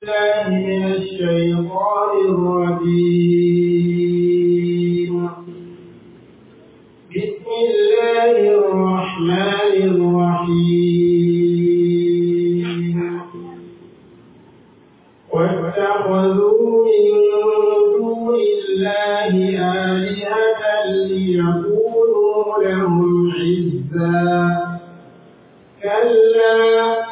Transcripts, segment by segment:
بالله من الشيطان الرجيم. بسم الله الرحمن الرحيم. واتخذوا من دون الله آلهة ليكونوا لهم عزا كلا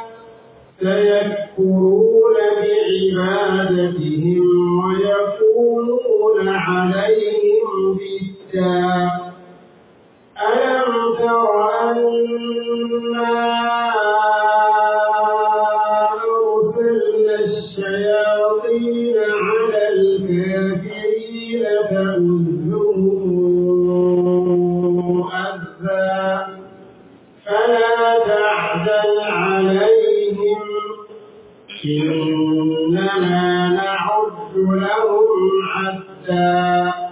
سيكفرون بعبادتهم ويكونون عليهم ضدا ألم تر أنا أرسلنا الشياطين على الكافرين فأزلهم أزا فلا تعزل عليهم إنما نعد لهم عدا.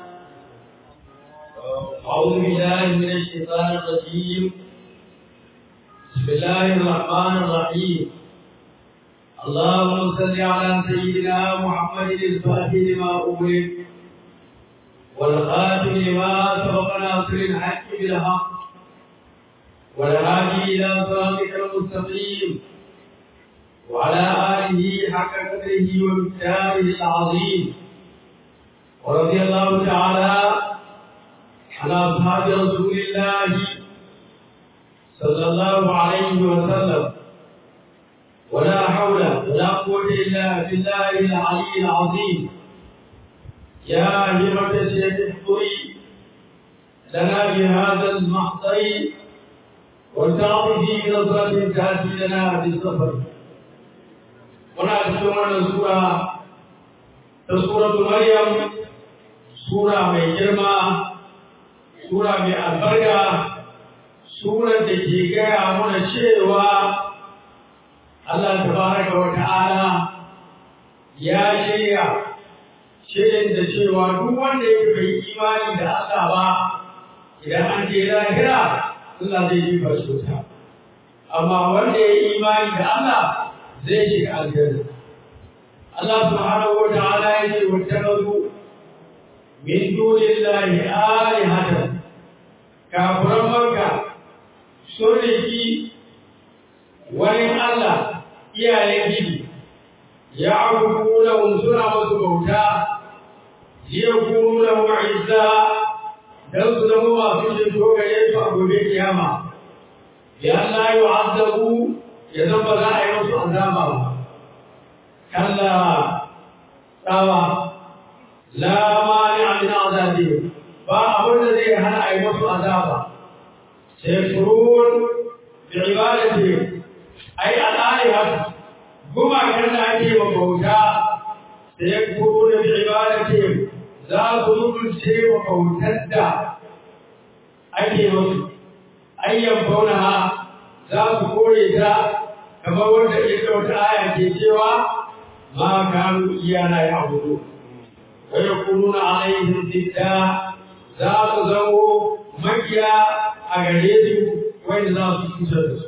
أعوذ بالله من الشيطان الرجيم. بسم الله الرحمن الرحيم. اللهم صل على سيدنا محمد الفاتح لما أغلق والخاتم لما سبق ناصر الحق بالحق والهادي إلى صراطك المستقيم وعلى آله حق قدره ومقداره العظيم. ورضي الله تعالى عن أصحاب رسول الله صلى الله عليه وسلم ولا حول ولا قوة إلا بالله العلي العظيم. يا همة الشيخ احضري لنا بهذا المحضر والتعطي في نظرة تأتي لنا بالسفر. ونأتي سورة مريم، سورة من جرمى، Sura mai albarka, surar da ke gaya mana cewa Allah tabaraka wa ta'ala ya shirya shirin da cewa duk wanda ya bai imani da Allah ba idan an je lahira Allah zai yi basuta, amma wanda ya yi imani da Allah zai shiga aljanna. Allah subhanahu wa ta'ala ya ce wa takazu min dunillahi alihatan, kafiran Makka sun riki wani Allah iyayen gidi, ya abubu lahum suna masu bauta, liyakunu lahum izza dan su zama masu jin dogare su a gobe kiyama, ya Allah yu'azzabu ya zama za a yi musu azaba ba. Kalla tsawa la mani min azabihim, ba abin da zai hana a yi musu azaba. Sayfurun bi ibadatihim, ai al'alihat gumakan da ake wa bauta, sayfurun bi ibadatihim, za su rubuce wa bautar da ake musu, ayyan faunaha za su kore ta kamar wanda ita wata aya ke cewa ma kanu iyana ya abudu. ويكونون عليهم ضدا ذات زو مكيا أغريزم وإن ذات كسر.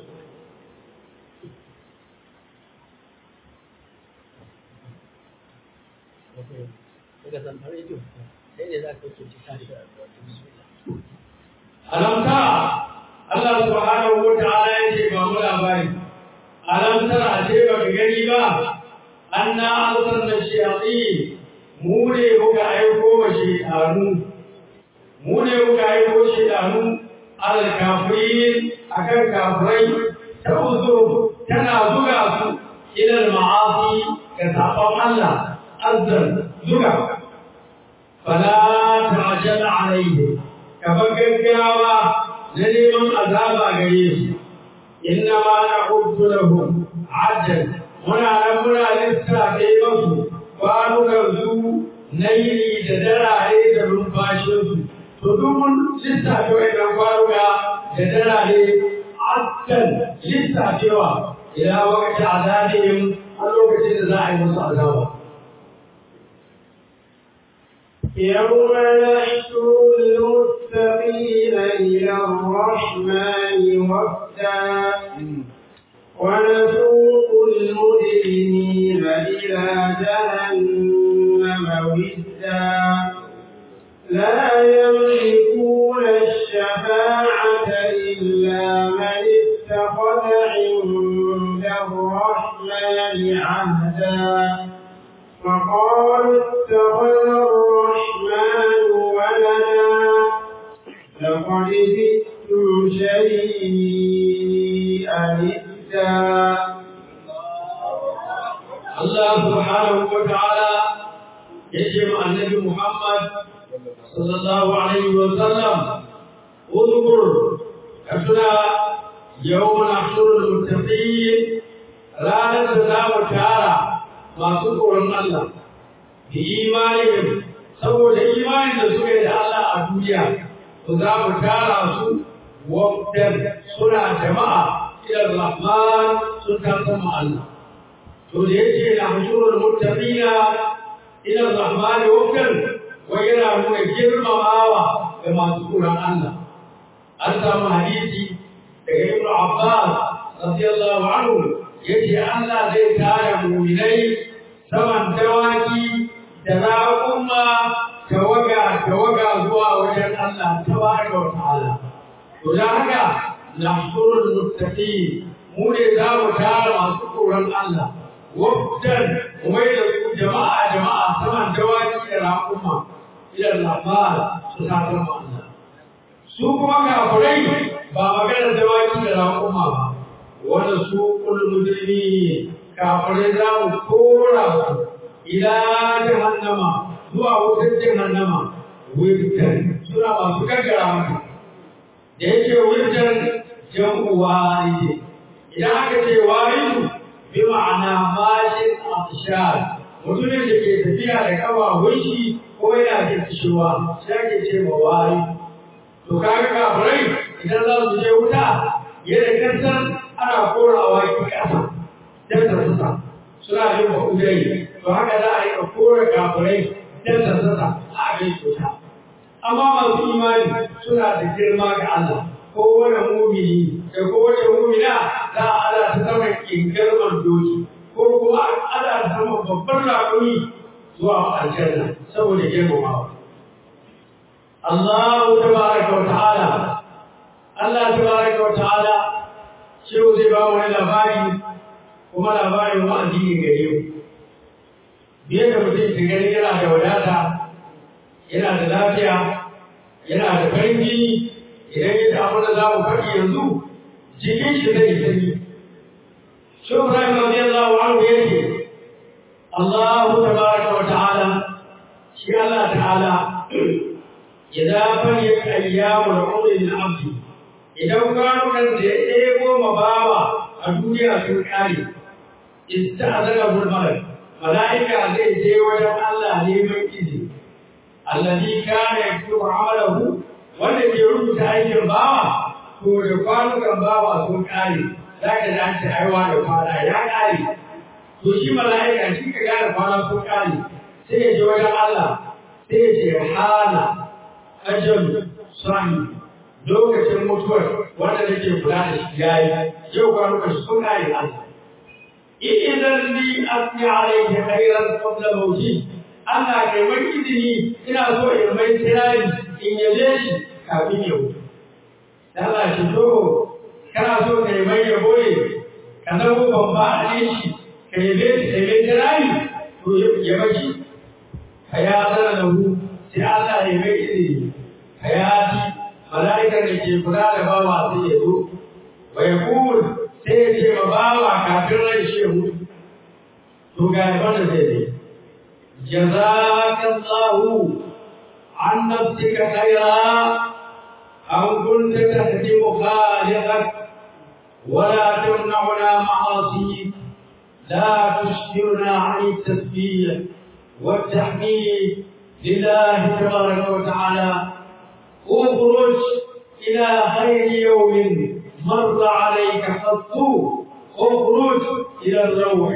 ألم ترى الله سبحانه وتعالى يجيب مولا باي ألم ترى أجيب بغريبا أنا أرسلنا الشياطين mu ne muka aiko wa shaidanu alal kafirin akan kafirai ta uzo tana zuga su ilal ma'asi ga sabon Allah azzan zuga. Fala ta'jal alayhi, ka gaggawa na neman azaba gare su. Inna ma na'uddu lahum ajal, muna lissafe masu kwanukansu na yini da darare da numfashinsu. To dukkan lissafe wa'annan kwanuka da darare addan lissafewa ila wakati azabihim a lokacin da za a yi musu azaba. يوم نحشر المتقين إلى الرحمن وفدا ونسوق المجرمين إلى جهنم وردا لا يملكون الشفاعة إلا من اتخذ عند الرحمن عهدا وقالوا اتخذ الرحمن ولدا لقد جئتم شيئا إدا. الله سبحانه وتعالى يجمع النبي محمد صلى الله عليه وسلم اذكر كتنا يوم نحشر المتقين لا نتزام تعالى ما تذكر الله بإيمانهم سبب الإيمان لسوء الله الدنيا وزام تعالى سوء وقتل سنة جماعة إلى الرحمن سنة مع الله توليتي نحشر المتقين إلى الرحمن وقتل ويرى من جرم آوى كما تقول الله أنت حديثي ابن عباس رضي الله عنه يجي الله زي تارى مؤمني سمن دواكي دراكم توقع زوا وجه الله تبارك وتعالى وذلك نحشر المتقين مولى دار تارى ما تقول الله وقتل وميل جماعة سمن دواكي دراكم إلى الرحمن سبحانه وتعالى سوق كافرين بامكان دواكي دراكم ونسوق المجرمين كافرين راو كورا إلى جهنم زوا وسط جهنم ويرتن سورة ما سكرامك ديك ويرتن جمع وارد إذا كنت وارد بمعنى ماشي أطشار mutumin da ke tafiya da kafafun shi ko yana jin kishiwa sai ake ce ma wari to kaga kafirai idan za su je wuta yadda kansan ana korawa ki kasa dan sassa suna yin ba'udai to haka za a yi kora kafirai dan sassa a bai wuta amma masu imani suna da girma ga Allah ko wani mumini da ko wani mumina za a ala ta saman kingarman doki ko kuma ana zama babban rakumi zuwa aljanna saboda girmamawa. Allah tabaraka wa ta'ala shehu zai ba wani labari kuma labarin wa'azi ne gare mu. Biye da mutum ta gani yana da wadata, yana da lafiya, yana da farin jini, idan ya ta abin da za mu faɗi yanzu jikin shi zai sanyi. شوف إبراهيم رضي الله عنه يجي الله تبارك وتعالى شاء الله تعالى إذا بنيت أيام العمر للعبد إذا كانوا كان يأتيكم مباوى الدنيا في الحالي استأذنه الملك ملائكة عليه جيوة الله لمن إذن الذي كان يكتب عمله والذي يرد أي باوى هو يقال كان باوى في الحالي za ka da ce aiwa da kwana ya ƙare to shi mala'ika shi ka gane kwana ko ƙare sai ya je wajen Allah sai ya ce hana ajal sani lokacin mutuwar wanda nake kula da shi yayi yau kwanuka shi sun ƙare Allah idan li asni alayhi khairan qabla mawti Allah kai wani izini ina so in mai kirari in yaje shi kafin ya mutu Allah shi to kana so ka yi mai yabo ne ka zama babba a ne shi ka yi mai jirani to ya baki ka ya zara da hu sai Allah ya mai izini ka ya ji mala'ikar da ke kula da bawa sai ya zo bai kuwul sai ya ce ma bawa kafin rai shi ya mutu to ga yaban da zai zai jazakallahu an nafsika khaira أو كنت تهدم خالقك ولا تمنعنا معاصيك لا تشغلنا عن التسبيح والتحميد لله تبارك وتعالى اخرج إلى خير يوم مر عليك قط اخرج إلى الروح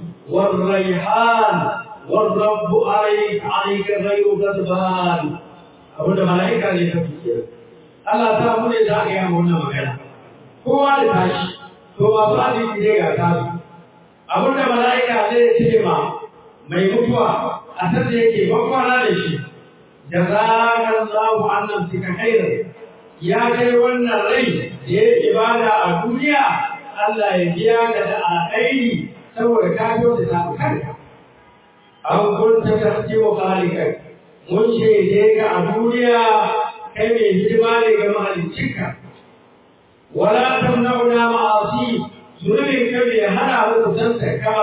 والريحان والرب عليك غير غضبان أقول الملائكة لتفكير Allah ta mu ne za ka yi wannan magana kowa da tashi to masu arziki ne ga tasu abinda mala'ika zai ce ma mai mutuwa a san da yake bakwana da shi jazakallahu annan fika khairan ya kai wannan rai da ya ibada a duniya Allah ya biya ka da alkhairi saboda ka kyautata ta kanka an kunta tasjibu khaliqak mun shaide ka a duniya kai mai hidima ne ga mahaliccinka wala tamna'una ma'asi zunubin ka bai hana mu kusanta ka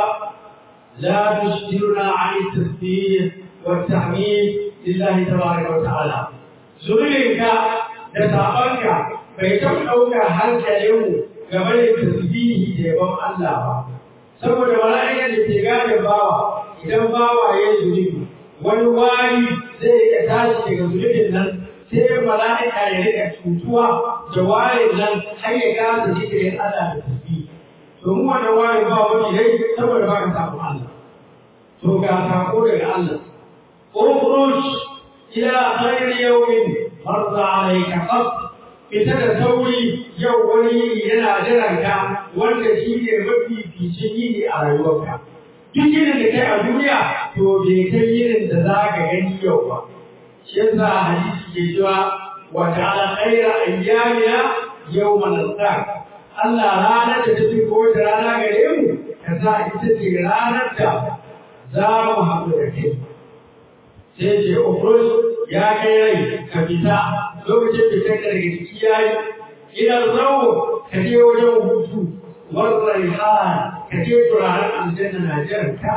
la tushiruna 'an at-tasbih wa at-tahmid lillahi tabaraka wa ta'ala zunubin ka da sabanka bai taɓa ɗaukar hankalinmu game da tasbihi da yabon Allah ba saboda mala'ikan da ke gane bawa idan bawa ya yi zunubi wani wari zai rika tashi daga zunubin nan sai mala'ika ya rika cutuwa da warin nan har ya gasa zikirin Allah da tasbihi to mu wannan wari ba wani dai saboda ba ka samu Allah to ga sako daga Allah ukhruj ila khayri yawmin marza alayka qat ita da sauri yau wani yana jiranka wanda shi ne mafificin yini a rayuwarka. Duk yinin da kai a duniya to bai kai yinin da za ka gani yau ba. Shi yasa hadisi ke cewa wa ta'ala khayra ayyamina yawman al-qiyam. Allah ranar da ta fi kowace rana gare mu ka sa ita ce ranar da za mu haɗu da kai. Sai ce ukhruj ya kai rai ka fita lokacin da take daga ciki yayi ila zawo ka je wajen hutu warraihan ka je turaren aljanna na jiranka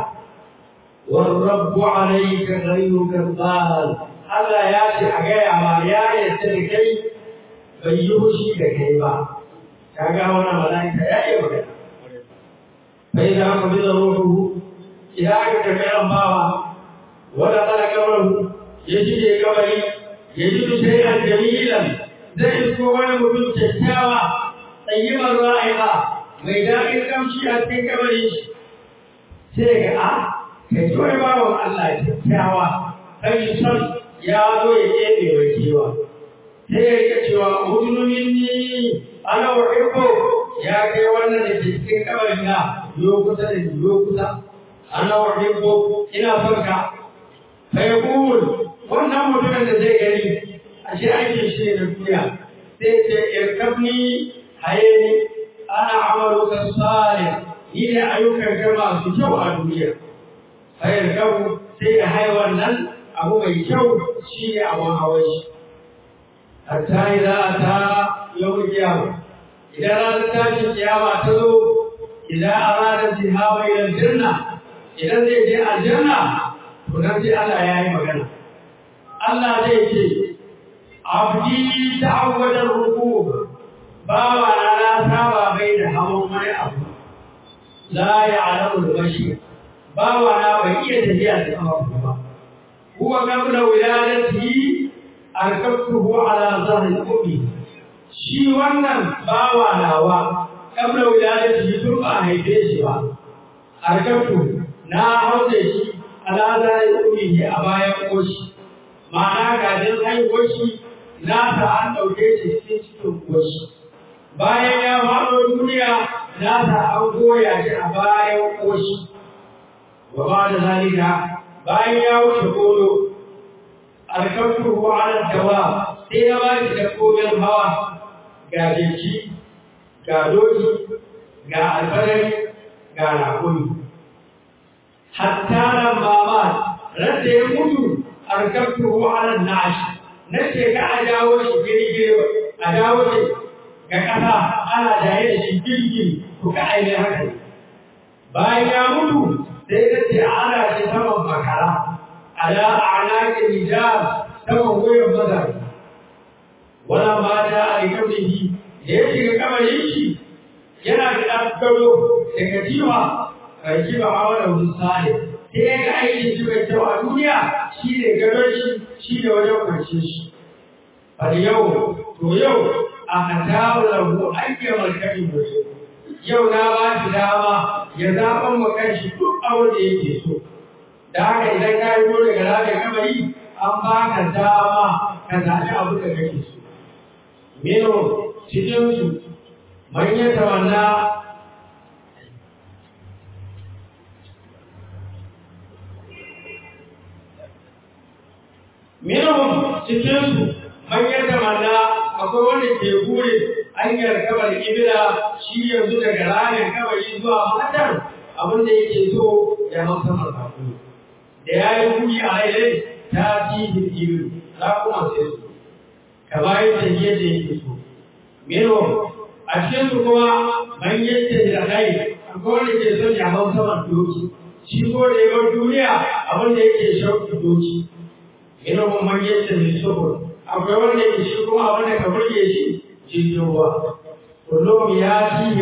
warrabbu alayka ghayru kadhal Allah ya ce a gaya ma ya yarda da kai bai yi hushi da kai ba kaga wannan malaika ya yi magana bai da aka bi da ruhu idan aka tafi an bawa wanda kala kabaru ya shige kabari يجد شيئا جميلا زي كون مدن كشاوة طيبا رائعة ميدان كمشي أتين كبريش سيغا كشوة بابا الله كشاوة فيصل يا ذو يجيبي وكيوة سيغا كشوة أذن مني أنا أحبه يا كيوانا لجسكين كبرينا يوكتا يوكتا أنا أحبه إنا فرقا فيقول wannan mutumin da zai gani a shi aikin shi ne na duniya sai ce irkabni haye ni ana amalu ka salih ni ne ayyukan ka masu kyau a duniya fa irkabu sai ya haye wannan abu mai kyau shi ne abun hawan shi hatta idan ta yau kiyama idan ranar tashin kiyama ta zo idan arada zihaba ila aljanna idan zai je aljanna to nan sai Allah ya yi magana Allah zai ce abdi ta'awwada rukub bawa na saba bai da hawan wani abu la ya'lamu al-bashi bawa na bai iya tafiya da kafa ba huwa qabla wiladatihi arkabtuhu ala zahri ummi shi wannan bawa nawa qabla wiladatihi tun ba haife shi ba arkabtu na haude shi ala zahri ummi a bayan koshi ma'ana gajin haihuwar shi nasa an ɗauke shi cikin koshi bayan ya faɗo duniya nasa an goya shi a bayan koshi wa ba da zalika bayan ya wuce kodo alkamtu ko ala dawa sai ya ba shi dabbobin hawa ga jeki ga doki ga alfadari ga rakuni hatta nan mama rasa ya mutu arkabtuhu ala an-nash nace ka adawo shi girgire adawo shi ga kasa ana jaye da shi girgire to ka aile haka bayan ya mutu sai nace ana shi saman makara ala a'naqi rijal saman goyon bazar wala ma da alkabihi ya shiga kamarin shi yana da gado daga jiwa kai ba awala musali sai ga aikin shi mai kyau a duniya shi ne gadon shi ne wajen kwanciyar shi. Bari yau, to yau a katawa lahu ayyar markari mai yau na ba shi dama ya zaɓan makan shi duk abin da yake so. Da haka idan ka yi dole ga rabe kamari an ba ka dama ka zaɓi abin da kake so. Mino cikinsu manyan tawanna minhum cikin su man yatamanna akwai wanda ke gure hanyar kabar ibila shi yanzu daga ranar kabari zuwa matan abin da yake so ya masa marfafu da ya yi kuri a rai ta ci ibil za kuma sai su ka bayan tafiye da yake so minhum a cikin su kuma man yadda da rai akwai wanda ke son ya hau saman doki shi ko da yawan duniya abin da yake shauki doki minhum man yadda da subur akwai wanda yake shi kuma abin da ka burge shi jirgin ruwa kullum ya fi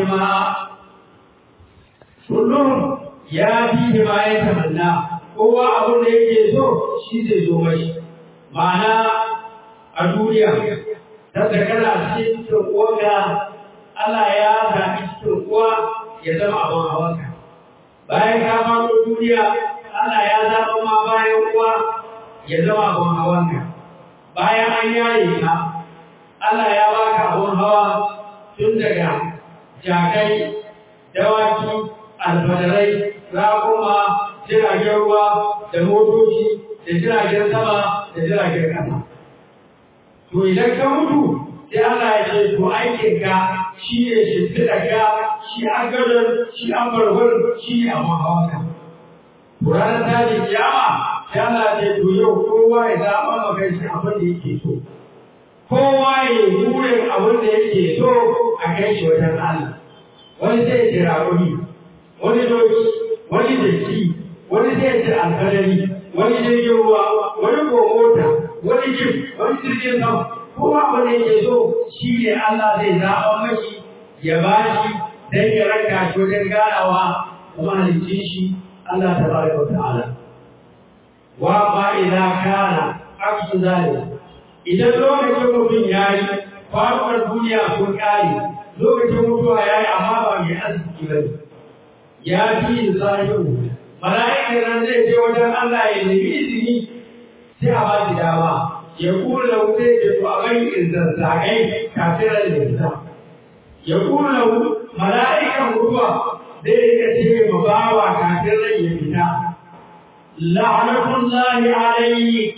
ma ya tamanna kowa abin da yake so shi zai zo mai ma'ana a duniya ta zakara cikin uwanka Allah ya zaɓi cikin uwa ya zama abin hawanka bayan ka faɗo duniya Allah ya zaɓa ma bayan uwa ya zama abin hawanka bayan an yaye ka Allah ya baka abun hawa tun daga jakai dawaki alfadarai raƙuma jiragen ruwa da motoci da jiragen sama da jiragen ƙasa to idan ka mutu sai Allah ya ce to aikinka shi ne shimfiɗarka shi an gadon shi an barbar shi ne abun hawanka ranar tashin kiyama sai Allah ya ce to yau kowa ya zaɓa maka shi abin da yake so kowa ya burin abin da yake so a kai shi wajen Allah wani zai ce raƙuri wani doki wani jaki wani zai ce alfadari wani jirgin ruwa wani mota wani jim wani jirgin sama kowa abin da yake so shi ne Allah zai zaɓa mashi ya ba shi don ya raka shi wajen ganawa kuma halicin shi Allah ta baraka wa ta'ala wa ma idza kana aksu zalika idan lokacin mutum ya yi faruwar duniya sun ƙari lokacin mutuwa ya yi amma ba mai arziki ba ne ya fi yin zahiru mala'ikan nan zai je wajen Allah ya nemi izini sai a ba shi dama ya kula da wuce ya to a bari in zazzagai kafin ran da fita ya kula da mala'ikan mutuwa zai rika ce ma bawa kafin ran ya fita la'anatullahi alayhi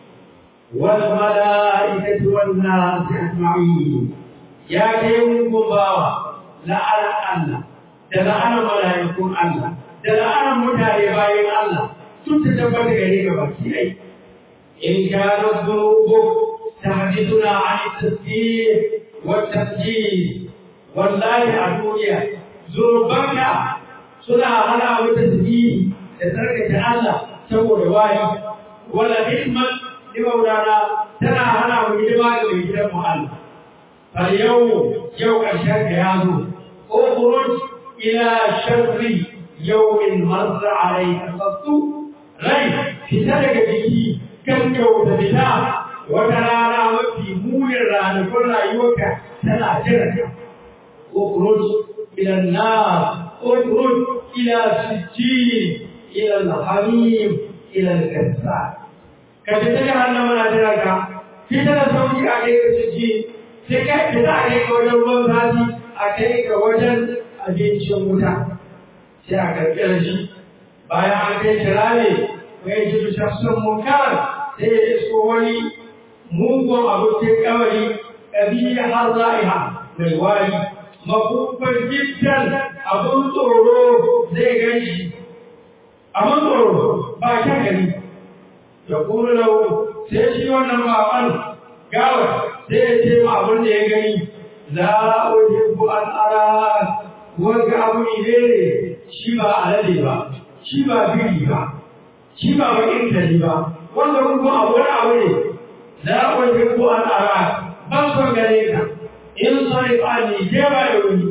والملائكة والناس أجمعين يا كيوم باوا لعن الله دلعن ملائكة الله دلعن متعبين الله تتجبت غريبة بكي إن كانت الذنوب تحدثنا عن التسبيح والتسجيل والله الدنيا ذنوبك سنة على وتسبيح لتركة الله سوى رواية ولا حكمة لمولانا ترى هنا وجدما وجد محل فاليوم يوم الشرك يازو اخرج الى شر يوم مر عليك الصف ري في تلك بكي كم يوم تبتا وترانا وفي مول الران كل يوك تلا جرك اخرج الى النار اخرج الى السجين الى الحميم الى الكسار ka fita da hannun mana jiraka fita da sauki a kai ka ciki sai ka fita a kai ka wajen ruwan zafi a kai ka wajen abincin wuta sai a karkar shi bayan an kai shi rame mai ji shafsun munkar sai ya isko wani mugun abokin kawari ƙabiya har za'iha mai wari makufar giftan abin tsoro zai gan shi abin tsoro ba kyan gani يقول له سيشي ونماء قال سيشي معبن يغني لا أحب أن أراك وقعب إليه شبا على با شبا بيبا شبا وإنت لبا وانتهم أولا أولي لا أحب أن أراك بس وقاليك انصرف عني جبا يوني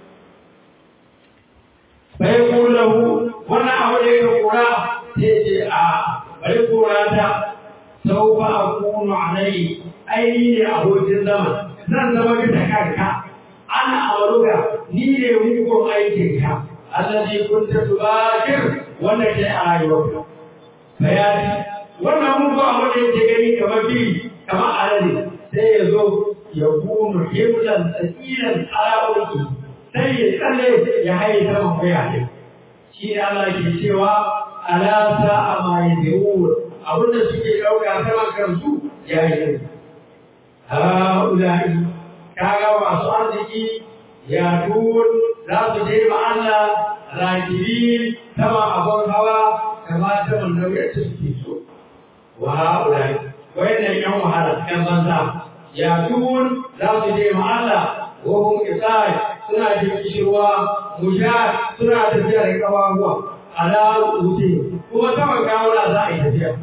فيقول له وانا أوليك قرى سيشي bari korata sau ba a kunu a nai aini ne abokin zama zan zama bisa kanka ana amaruka ni ne mugun aikinka allazi kunta tubakir wanda ke a rayuwarka bayani wannan mugun abu da yake gani kamar biri kamar alade sai ya zo ya kunu himlan tsakilan ala'urki sai ya tsalle ya haye saman bayani shi ne Allah ke cewa ala sa'a ma yad'un a abin da suke ɗauka sama kansu ya yi ha'ula'i kaga masu arziki ya tun za su je ma Allah rakibi sama abin hawa kama ta wannan yadda suke so wa ha'ula'i wayannan yan wahala yan banza ya tun za su je ma Allah wa hum isai suna jin kishirwa mujahid suna tafiya da kawawa ala ru'usi kuma sama kawula za a yi tafiya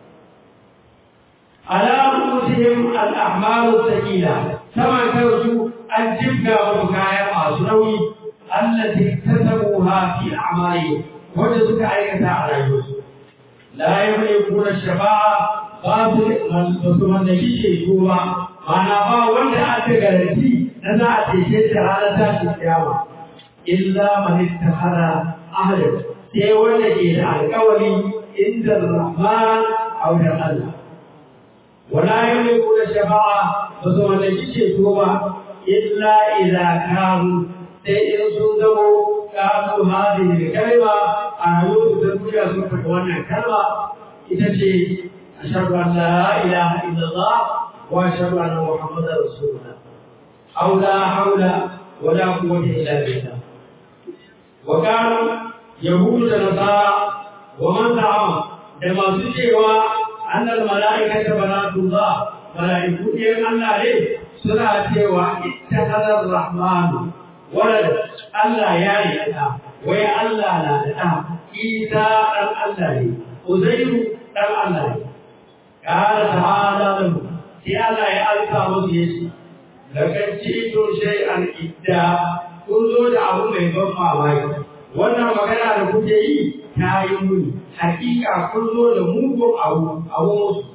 ala ru'usihim al-ahmalu thaqila sama kansu an jibga musu kaya masu nauyi allati tasabuha fi a'mali wanda suka aikata a rayuwarsu la yamlikuna shafa'a ba su mallaki ceto ba mana ba wanda aka garanti na za a cece shi ranar tashin kiyama illa man ittakhara ahlan sai wanda ke da alƙawari inda Rahman a wajen Allah wala yamlikuna shafa'a ba su mallaki ceto ba illa idza kanu sai in sun zamo kanu hadhihi kalma a rayuwar da duniya sun faɗi wannan kalma ita ce ashhadu an la ilaha illallah wa ashhadu anna muhammadar rasulullah aw la hawla wala quwwata illa billah wa kanu yahudu da nasara wa man za'ama da masu cewa annal mala'ikata banatullah mala'iku ɗiyan Allah ne suna cewa ittakhadar rahmanu walad Allah ya yi ɗa wai Allah na da ɗa Isa ɗan Allah ne Uzairu ɗan Allah ne ƙara ta'ala lahu sai Allah ya alka musu yace laqad ji'tum shay'an idda kun zo da abu mai ban mamaki wannan magana da kuke yi ta yi muni hakika kun zo da mugun abu musu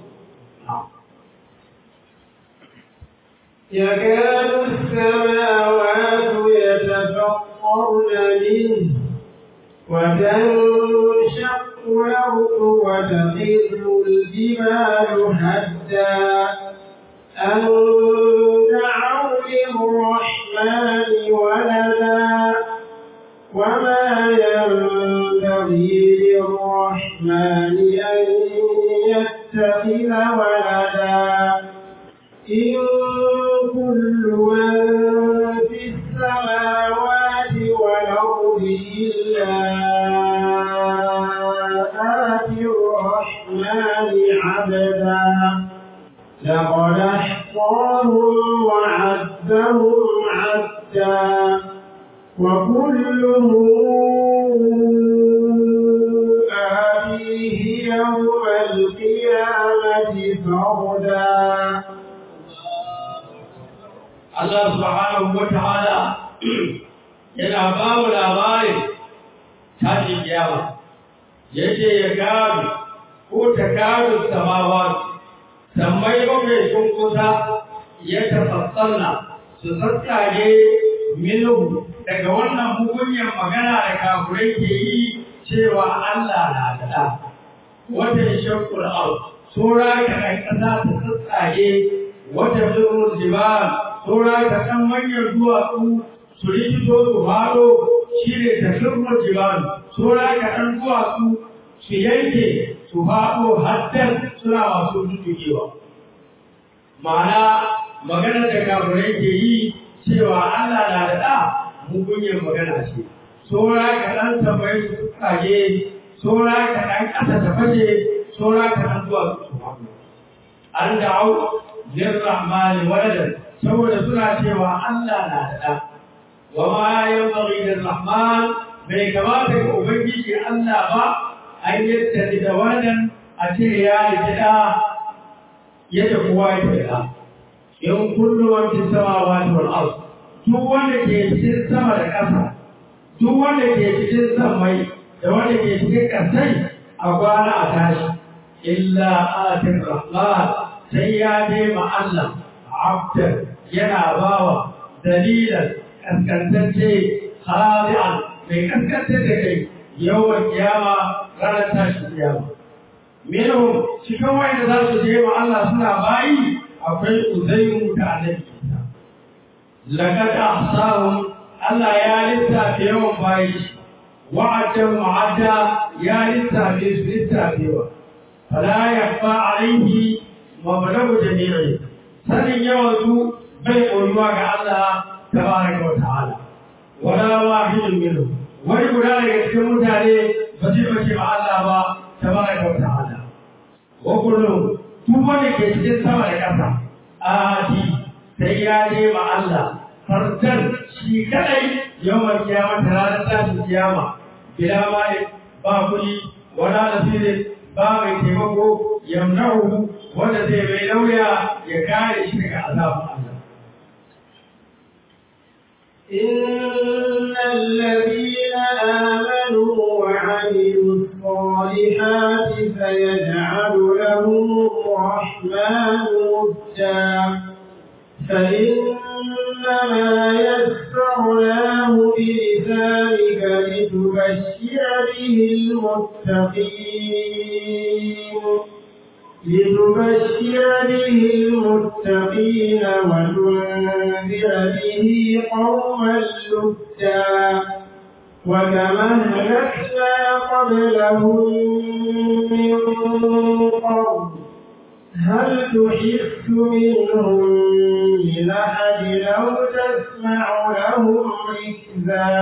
يكاد السماوات يتفطرن منه وتنشق الأرض وتخر الجبال هدا أن دعوا للرحمن ولدا وما ينبغي للرحمن أن يتخذ ولدا إن كل من في السماوات والأرض إلا آتي الرحمن عبدا لقد أحصاهم وعدهم عدا وكلهم آتيه يوم القيامة فردا Allah subhanahu wa ta'ala yana ba mu labarin tashin kiyama yace ya gado ko ta gado samawa sammai bakwai sun kusa ya tafassarna su tsatsage minhu daga wannan hukunyar magana da kafirai ke yi cewa Allah na da wata shakkul ard sura ta kasa ta tsatsage wata zurul jibal sura ta kan manyan duwatsu su rikito su faɗo shi ne ta shirmar jibalu sura ta kan duwatsu su yanke su faɗo haddar suna masu dutukewa ma'ana maganar da kafirai ke yi cewa Allah na da ɗa mugunyar magana ce sura ka ɗan tambayi su kage sura ka ɗan ƙasa ta fashe sura ka ɗan duwatsu su faɗo an da'au lirrahmani waladan saboda suna cewa Allah na da ɗa wa ma yanbaghi lirrahman bai kamata ga ubangiji Allah ba an yadda da wannan a ce ya yi ɗa yadda kowa ya yi ɗa in kullu man fi samawati wal ard duk wanda ke cikin sama da ƙasa duk wanda ke cikin sammai da wanda ke cikin ƙasai a kwana a tashi illa atir rahman sai ya nema Allah abdan yana bawa dalilan kaskantacce khadi'an mai kaskantacce da kai yawan kiyama ranar tashi kiyama minhum cikin wanda za su je ma Allah suna bayi akwai Uzairu da Annabi Isa laqad ahsahum Allah ya lissafe yawan bayi wa'adan mu'adda ya lissafe su lissafewa fala yakfa alayhi wa balagu jami'i sanin yawansu bai koyuwa ga Allah tabaraka wa ta'ala wala wahidun minhu wani guda daga cikin mutane ba zai bace ba Allah ba tabaraka wa ta'ala wa kullu duk wanda ke cikin sama da ƙasa ati sai ya je ma Allah fardan shi kadai yawan kiyama ranar tashin kiyama bila malik ba kuli wala nasirin ba mai taimako yamnahu wanda zai mai lauya ya kare shi daga azabin Allah. إن الذين آمنوا وعملوا الصالحات سيجعل لهم الرحمن ودا فإنما يسرناه بلسانك لتبشر به المتقين وتنذر به قوما لدا وكما أهلكنا قبلهم من قرن هل تحس منهم من أحد أو تسمع لهم ركزا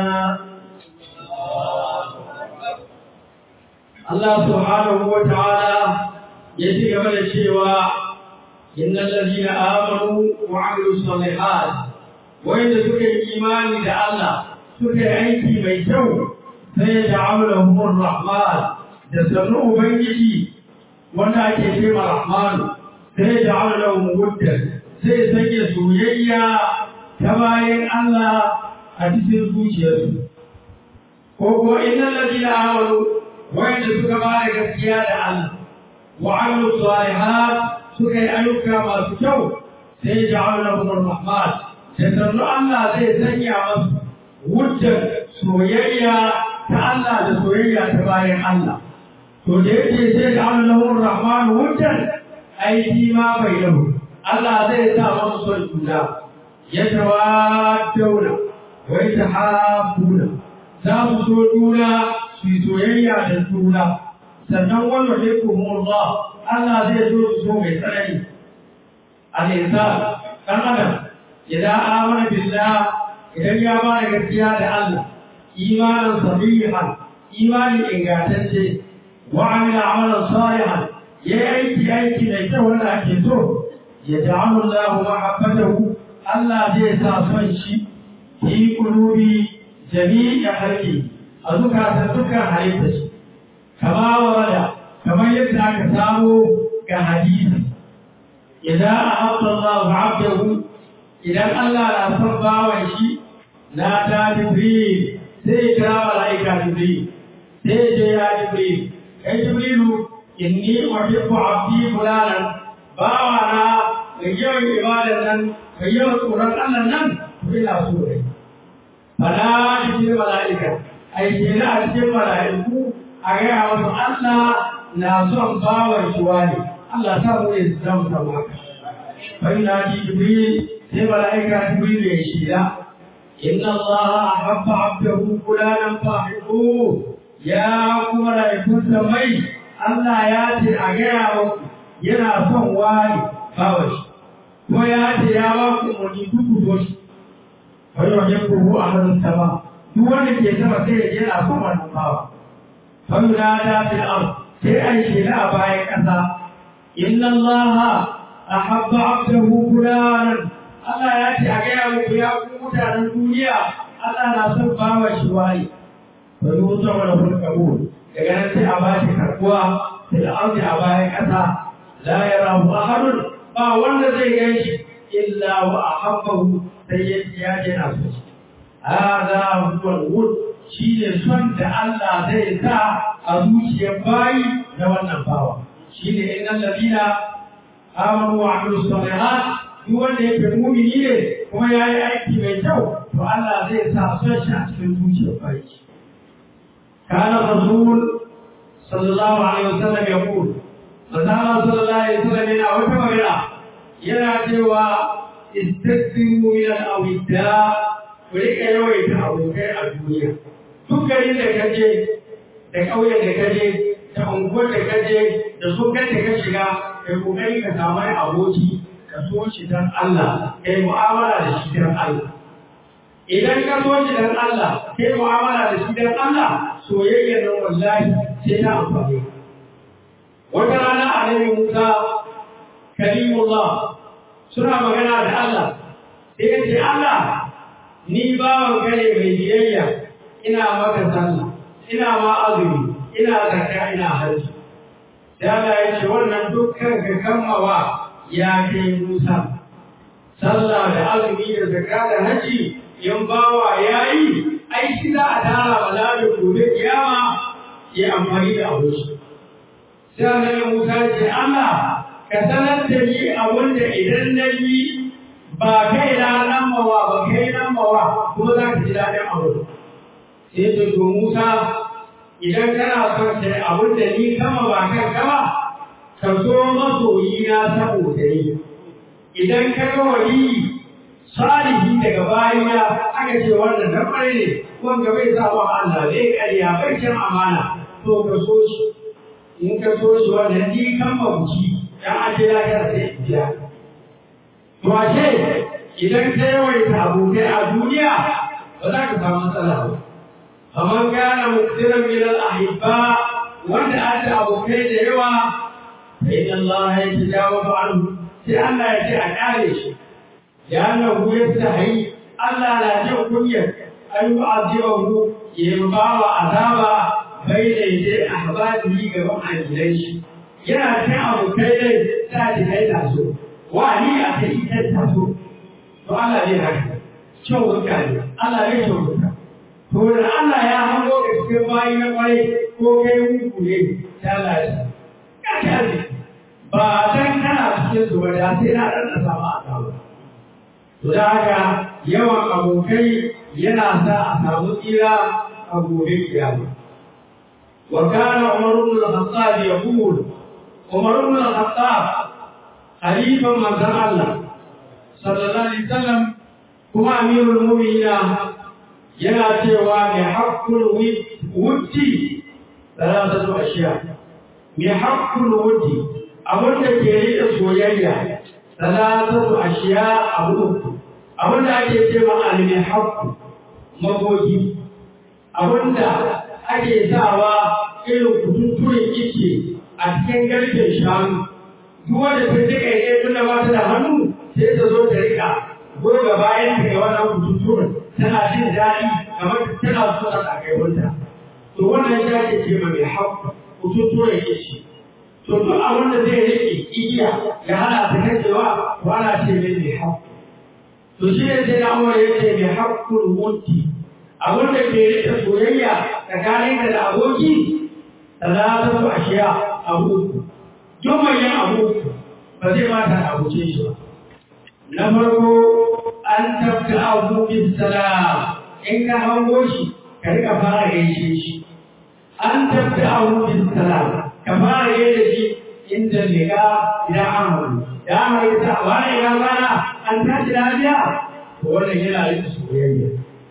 Allah subhanahu wa ta'ala ya ci gaba da cewa innal ladina amanu wa 'amilus salihat wanda suka yi imani da Allah suka yi aiki mai kyau sai ya ja'aluhum ar-rahman da sanu ubangiji wanda ake cewa rahman sai ya ja'aluhum wuddan sai sanya soyayya ta bayan Allah a cikin zuciyarsu ko innal ladina amanu wanda suka ba da gaskiya da Allah wa 'amilu salihat suka yi ayyuka masu kyau sai ja'alahum ar-rahman sai sannu Allah zai sanya masu wujjar soyayya ta Allah da soyayya ta bayan Allah to da yake sai ja'alahum ar-rahman wujjar aiki ma bai yau Allah zai sa masu son juna yatawaddawna wa yatahabbuna za su so juna su soyayya da juna sannan wannan ne kuma Allah zai so mai tsanani al-insan dan adam idan amana billah idan ya ba da gaskiya da Allah imanin sahihan imani ingantacce wa amila amalan salihan yayi aiki da kyau wanda ake so ya ta'amu Allah mahabbatahu Allah zai sa son shi fi qulubi jami'a halki a zukatan dukkan halitta shi kama warada kamar yadda aka samu ga hadisi idan ahabba Allahu 'abdahu idan Allah na son bawan shi na ta Jibril sai kira malaika Jibril sai je ya Jibril kai Jibrilu inni uhibbu 'abdi fulanan bawana mai yawan ibadan nan mai yawan tsoron Allah nan ina so ne fala cikin malaika ai ke na a cikin malaiku a gaya wasu Allah na son bawar shi wani Allah ta mu ne zan samu haka bai na ji Jibril sai malaika Jibril ya shira inna Allah ahabba 'abdahu fulanan fahibu ya kuma malaikun mai Allah ya ce a gaya wasu yana son wani bawar shi ko ya ce ya ba ku muni duku shi wani wajen kuhu a hannun sama duk wanda ke sama sai ya je na son wannan bawa فينادى في الأرض في أي شيء باي كذا إن الله أحب عبده فلانا الله يأتي أجاب يا قوتا الدنيا الله نصب وشوائي فيوضع له القبول كأنت أباك تقوى في الأرض أباي كذا لا يراه أحد ما ولد زي إلا وأحبه سيد يا نفسه هذا هو الود shi ne son da Allah zai sa a zuciyar bayi na wannan bawa shi ne innan ladina amanu wa amilus salihat duk wanda yake mu'mini ne kuma yayi aiki mai kyau to Allah zai sa son shi a cikin zuciyar bayi kana rasul sallallahu alaihi wasallam yaqul sallallahu alaihi wasallam yana wata magana yana cewa istaghfiru min al-awida ku rika yawaita abokai a duniya duk garin da kaje da ƙauyen da kaje ta unguwar da kaje da so kai da ka shiga kai kokari ka samu aboki ka so shi dan Allah kai mu'amala da shi dan Allah idan ka so shi dan Allah kai mu'amala da shi dan Allah soyayya nan wallahi sai ta amfane wata rana annabi Musa kalimullah suna magana da Allah sai ya ce Allah ni bawan kare mai biyayya ina maka sallah ina ma azumi ina zakka ina hajji sai Allah ya ce wannan dukkan ka kammawa ya kai Musa sallah da azumi da zakka da hajji in bawa yayi ai shi za a tara malamin gobe kiyama ya amfani da abu sai Allah Musa ya ce Allah ka sanar da ni abin da idan na yi ba kai na nan mawa ba kai nan mawa kuma za ka ji daɗin abu sai ce to Musa idan kana son sai abin da ni kama ba kan kama ka so masoyi na saboda ni idan ka ga wali salihi daga bayina aka ce wannan na ƙware ne wanda bai sa wa Allah bai ƙarya bai cin amana to ka so shi in ka so shi wannan ni kan mabuci dan ake lafiya sai biya to ashe idan ka yawaita abokai a duniya ba za ka samu matsala ba kamar kana muktiran min al-ahibba wanda aka abokai da yawa fa inna Allah ya tajawazu anhu sai Allah ya ce a kare shi ya annahu yastahi Allah na jin kunyar ayu azibahu yambawa azaba bai da yake ahbadi gaban ajilan shi yana cin abokai dai ta ce kai da so wani a kai ita ta so to Allah ne haka cin wuka ne Allah ne cin wuka to da Allah ya hango da cikin bayi na kwarai ko kai muku ne ta lashi ka kaji ba dan kana cikin su ba da sai na dan da sama a kawo to da haka yawan abokai yana sa a samu tsira a gobe kiyama wa kana Umar ibn al-Khattab yaqul Umar ibn al-Khattab khalifan manzon Allah sallallahu alaihi wasallam kuma amirul mu'minin yana cewa mai haqqul wuddi salatatu ashiya mai haqqul wuddi abunda ke rike soyayya salatatu ashiya abunda ake cewa mai haqqu magogi abunda ake sawa irin kututturen ice a cikin garken shanu duk wanda ta rika ne tunda ba ta da hannu sai ta zo ta rika goga bayan ta ga wannan kututturen tana jin daɗi kamar tana so ta kai wanda to wannan ya ce mai haƙƙo kututturen ice to duk abin da zai rike igiya ya hana ta kacewa to ana ce mai haƙƙo to shi ne sai na umar ya ce mai haƙƙul mutti abin da ke rike soyayya tsakaninka da aboki talatu ashiya abu duk manyan abu ba zai mata da abuce shi ba na farko an tabta abu bis salam in ka hango shi ka rika fara gaishe shi an tabta abu bis salam ka fara gaishe shi inda liga idan an hango ya mai ta wani ga bana an tashi lafiya to wannan yana rike soyayya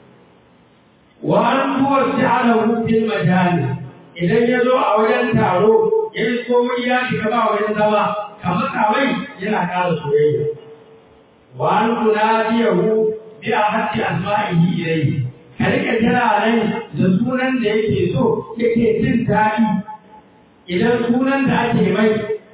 wa an tuwasi'alahu bil majali idan ya zo a wajen taro ya yi komai ya shiga ba wajen zama kamar kawai yana ƙara soyayya wa an tunadiyahu bi ahadi asma'ihi ilayhi ka rika kira rai da sunan da yake so yake jin daɗi idan sunan da ake mai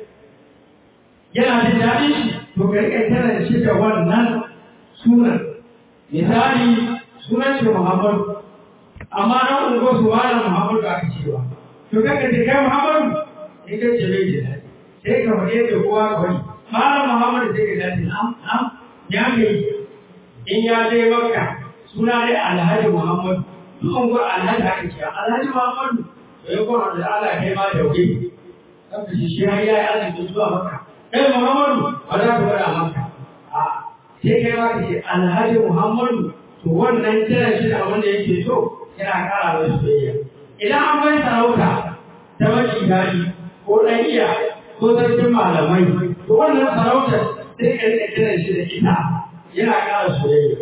yana jin daɗi to ka rika kira shi da wannan sunan misali sunan shi Muhammadu amma nan ungo su wala Muhammadu aka cewa to kaga da kai Muhammadu in ka ce bai da sai ka fade da kowa kawai malam Muhammadu sai ka dace am ya kai in ya dai Makka suna dai Alhaji Muhammadu dukkan ko Alhaji aka ce Alhaji Muhammadu sai ko da Allah kai ma da wuri kaga shi har ya yi azumi zuwa Makka kai Muhammadu ba za ka fara Makka a sai kai ma ka ce Alhaji Muhammadu to wannan kiran shi da wanda yake so yana ƙara mai soyayya idan an bai sarauta ta mashi daɗi ko ɗan iya ko sarkin malamai to wannan sarautar sai ka rika kiran shi da ita yana ƙara soyayya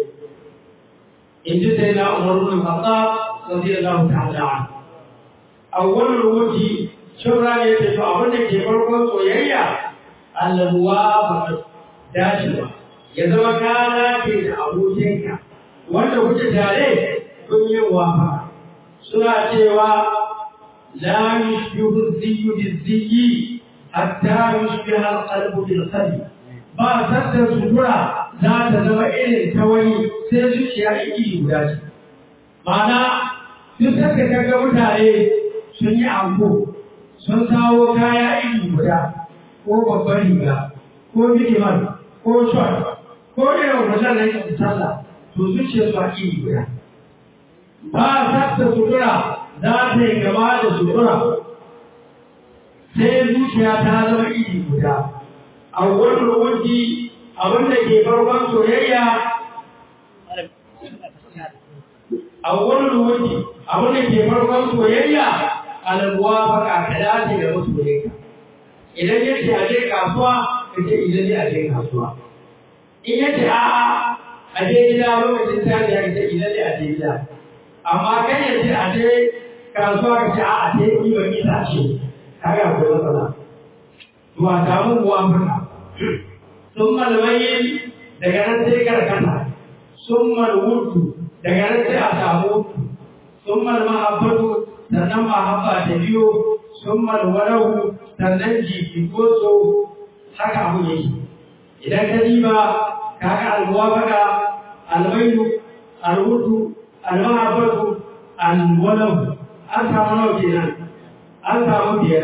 in ji sai na Umar ibn Khattab radiyallahu ta'ala anhu awwalul wuji shura ne ce to abin da ke farkon soyayya almuwafaqa dacewa ya zama ka dace da abokinka wanda kuke tare kun yi wafaqa suna cewa la yushbihu az-ziyyu biz-ziyyi hatta yushbiha al-qalbu bil-qalbi ba sadda sutura za ta zama irin ta wani sai zuciya iri guda ce ma'ana duk sanda kaga mutane sun yi anko sun kawo kaya iri guda ko babban riga ko minimal ko short ko irin wajen nan yin sallah to zuciya su iri guda ba sadda sutura za ta yi gaba da sutura sai zuciya ta zama iri guda a wani rubuci abinda ke farkon soyayya a wani rubuci abinda ke farkon soyayya albuwa baka ka dace da masoyinka idan yace a je kasuwa ka ce idan ne a je kasuwa in yace a je gida lokacin tashi ya ce idan ne a je gida amma kai yace a je kasuwa ka ce a je ɗiban itace kaga akwai matsala to a samu muwafaka sun malmayin daga nan sai karkata sun malwutu daga nan sai a samu sun malmahabbatu sannan mahabba ta biyo sun malwalahu sannan jiki ko so haka abu yake idan ka diba kaga almuwafaka almailu alwutu almahabbatu alwalahu an samu nawa kenan an samu biyar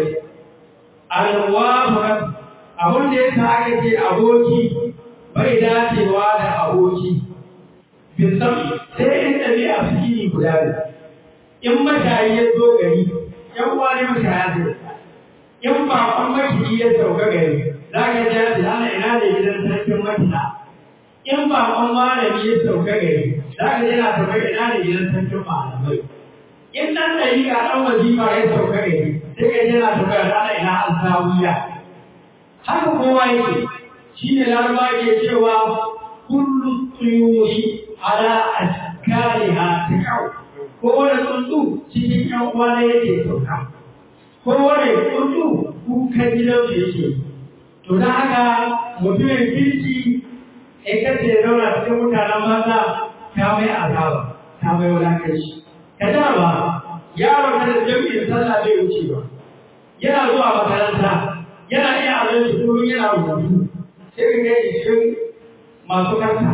almuwafaka abin da ya sa aka ce aboki bai dacewa da aboki bisan sai in ɗabi'a su iri guda ne in mashayi ya zo gari yan wani mashaya zai in bakon makiji ya sauka gari za ka ji yasi ana ina da gidan sarkin makina in bakon malami ya sauka gari za ka ji yana sauka ina da gidan sarkin malamai in ɗan ɗariƙa ɗan wajifa ya sauka gari sai ka ji yana sauka ana ina an sawiya haka kowa yake shi ne laraba ke cewa kullu tuyuri ala ashkaliha taqaw kowane tsuntsu cikin ƴan uwa yake sauka kowane tsuntsu kukan gidan su yake to dan haka mutumin kirki in ka ce zauna cikin mutanen banza ta mai azaba ta mai wulakanci ka ba yaron da jami'in sallah bai wuce ba yana zuwa makaranta yana iya azanci kullum yana rubutu sai ka gani cikin masu karta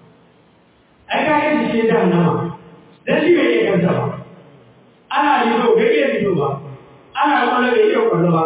ai ka gani cikin jahannama dan shi bai iya karta ba ana lido bai iya lido ba ana kwallo bai iya kwallo ba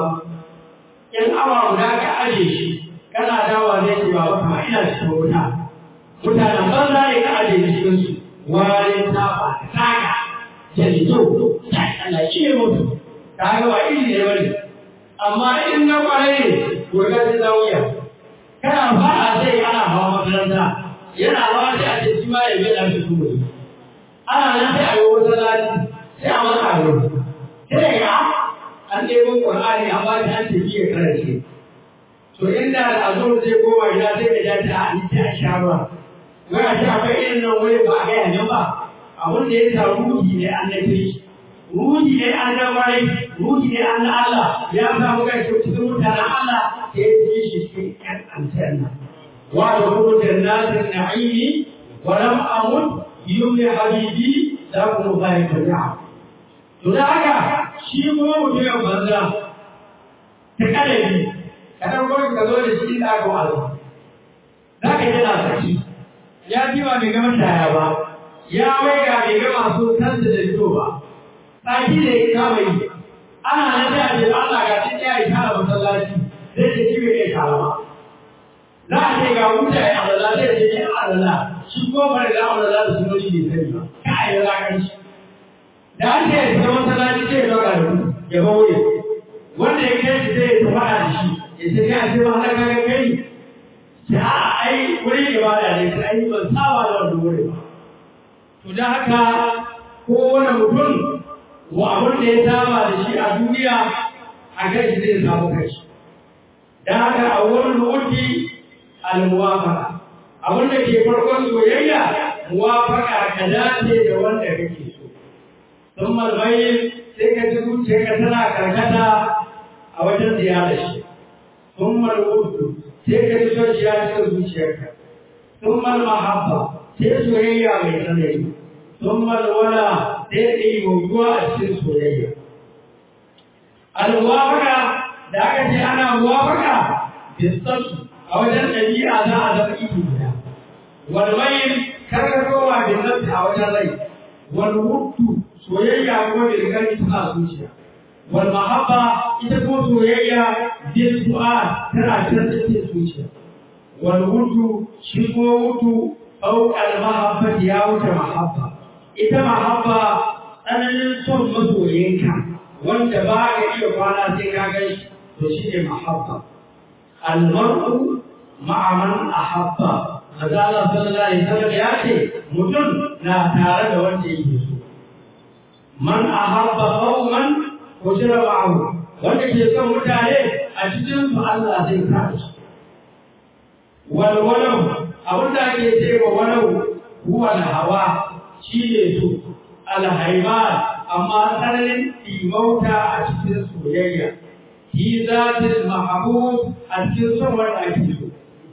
in awa guda ka aje shi kana dawa zai ce ba kama ina cikin wuta mutanen banza ne ka aje shi cikin su wani tafa saka jalito Allah shi ne mutu ka ga ba iri ne bane amma in na kwarai ne gobe ta zawiya kana fara sai ana hawa makaranta yana hawa sai a ce shi ma ya bi da shi kuma ana nan sai a yi wata lati sai a maka aro sai ga an ɗebo Qur'ani an ba shi an ce ya karance to inda azur zai koma gida sai ka ja ta a ni ta shara wai a ce akwai irin nan wuri ba a ga yanzu ba abin da ya sa ruhi ne an nafi ruhi ne an na kwarai ruhi ne an na Allah ya samu kai cikin mutanen Allah da ya ji shi cikin ƴan aljanna wa da kuma jannatin na'imi wa lam amut yumni habibi da kuma bayan tabi'a to da haka shi kuma mutumin banza ta kalabi ka dauko ka zo da shi da aka wazo za ka ji na saki ya ji ba mai gama shaya ba ya waiga bai ga masu kansa da fito ba tsaki da ya kama yi ana nan da ce Allah ga cikin ya yi kara masallaci zai ce shi bai kai karama za a ce ga wuta ya alala zai ce ya alala shi ko bari da alala da suno shi ne sani ba ka a yi rakan shi da an ce ya shiga masallaci ce ya dauka da ya ba wuya wanda ya kai shi zai ta fada da shi ya ce kai a ce ba haka ga kai ce a ai wuri ibada ne kai ban saba da wannan wuri ba to da haka kowane mutum wa abin da ya saba da shi a duniya a kai shi zai samu kai da haka a wurin wuti al-muwafaqa abin da ke farkon soyayya muwafaqa ka dace da wanda kake so sun malmayin sai ka ji zuciya ka tana karkata a wajen ziyarar shi sun malwudu sai ka ji son shi ya cikin zuciyarka sun malmahabba sai soyayya mai tsanani sun malwala sai ɗaya goguwa a cikin soyayya alwafaka da aka ce ana wafaka bisansu a wajen ɗabi'a za a zama iko guda walwayin karkatowa bisansu a wajen rai walwudu soyayya ko da rigari tana zuciya wal mahabba ita ko soyayya bil fu'ad tana cikin zuciya wal wudu shi ko wudu au al mahabba ya wuce mahabba ita mahabba tsananin son masoyinka wanda ba ka iya kwana sai ka gani to shi ne mahabba al mar'u ma'a man ahabba azala sallallahu alaihi wasallam ya ce mutum na tare da wanda yake so man ahabba qauman ujira ma'ahu wanda ke son mutane a cikin su Allah zai kare su wal walau abinda ake cewa walau huwa al hawa shine su al hayman amma tsananin imauta a cikin soyayya hi zatil mahbub a cikin son wanda ake so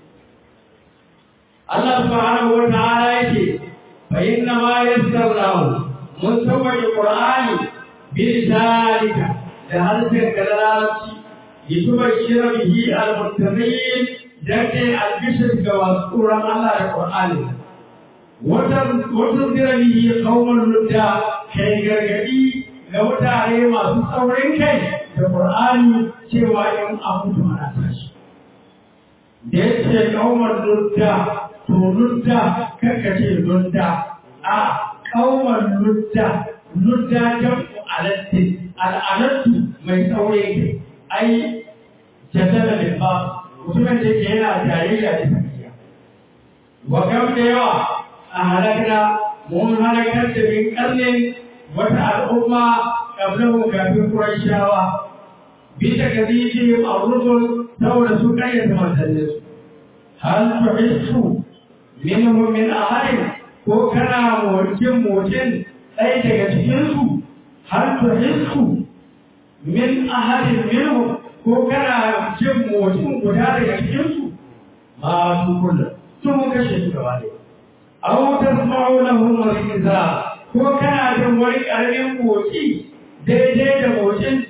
Allah subhanahu wa ta'ala yake fa inna ma yassarnahu mun sauwaje Qur'ani bilisanika da harshen galarabci litubashshira bihi al-muttaqin dake al-bishr ga wasu tsoron Allah da Qur'ani wata zira bihi qauman ludda kai gargadi ga mutane masu tsaurin kai da Qur'ani cewa in an mutu ana tashi da yace qauman ludda to ludda karkace ludda a qauman ludda jam'u alatti al'alattu mai tsaure ke ai jadala da ba mutumin da ke yana tarayya da tafiya wa kam da yawa a halakna mun halakar da bin karnin wata al'umma kablahu kafin Qurayshawa bi ta kadiji ar-rusul saboda su kayyata manzannin hal tuhissu minhum min ahadin ko kana motsin ɗaya daga cikinsu har tuhissu min ahadin minhum ko kana jin motsin guda daga cikinsu ma su kullum sun kashe su gaba ne aw tasma'u lahum riza ko kana jin wani ƙaramin motsi daidai da motsin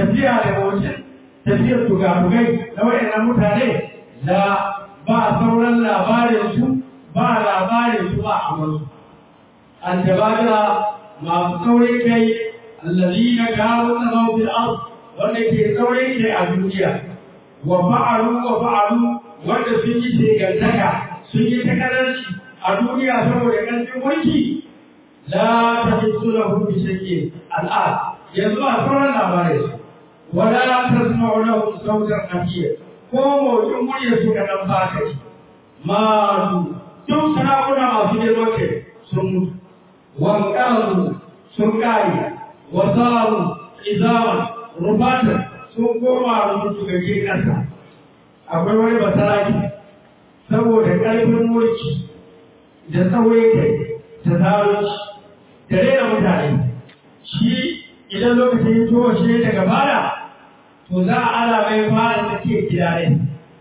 tafiyar tugabugai na waɗannan mutane da ba sauran labarinsu ba amalu aljabadira masu saurin kai allazina kawo tsanau fil ard wanda ke saurin kai a duniya wa fa'alu wanda sun yi shegantaka sun yi takaranci a duniya saboda ƙarfin mulki la tahissu lahu bi shay'in al'ad yanzu a sauran labarai su wala tasma'u lahu sautan nabiyya ko motsin murya su da nan ba ka ji ma duk sarakuna masu girman kai sun mutu wanƙaru sun ƙari wasaru izaman rubata sun koma rubutu ga ke ƙasa akwai wani basaraki saboda ƙarfin mulki da tsawon kai ta zarunci da rena mutane shi idan lokacin tuwo shi daga bada to za a ala mai fara da ke gida ne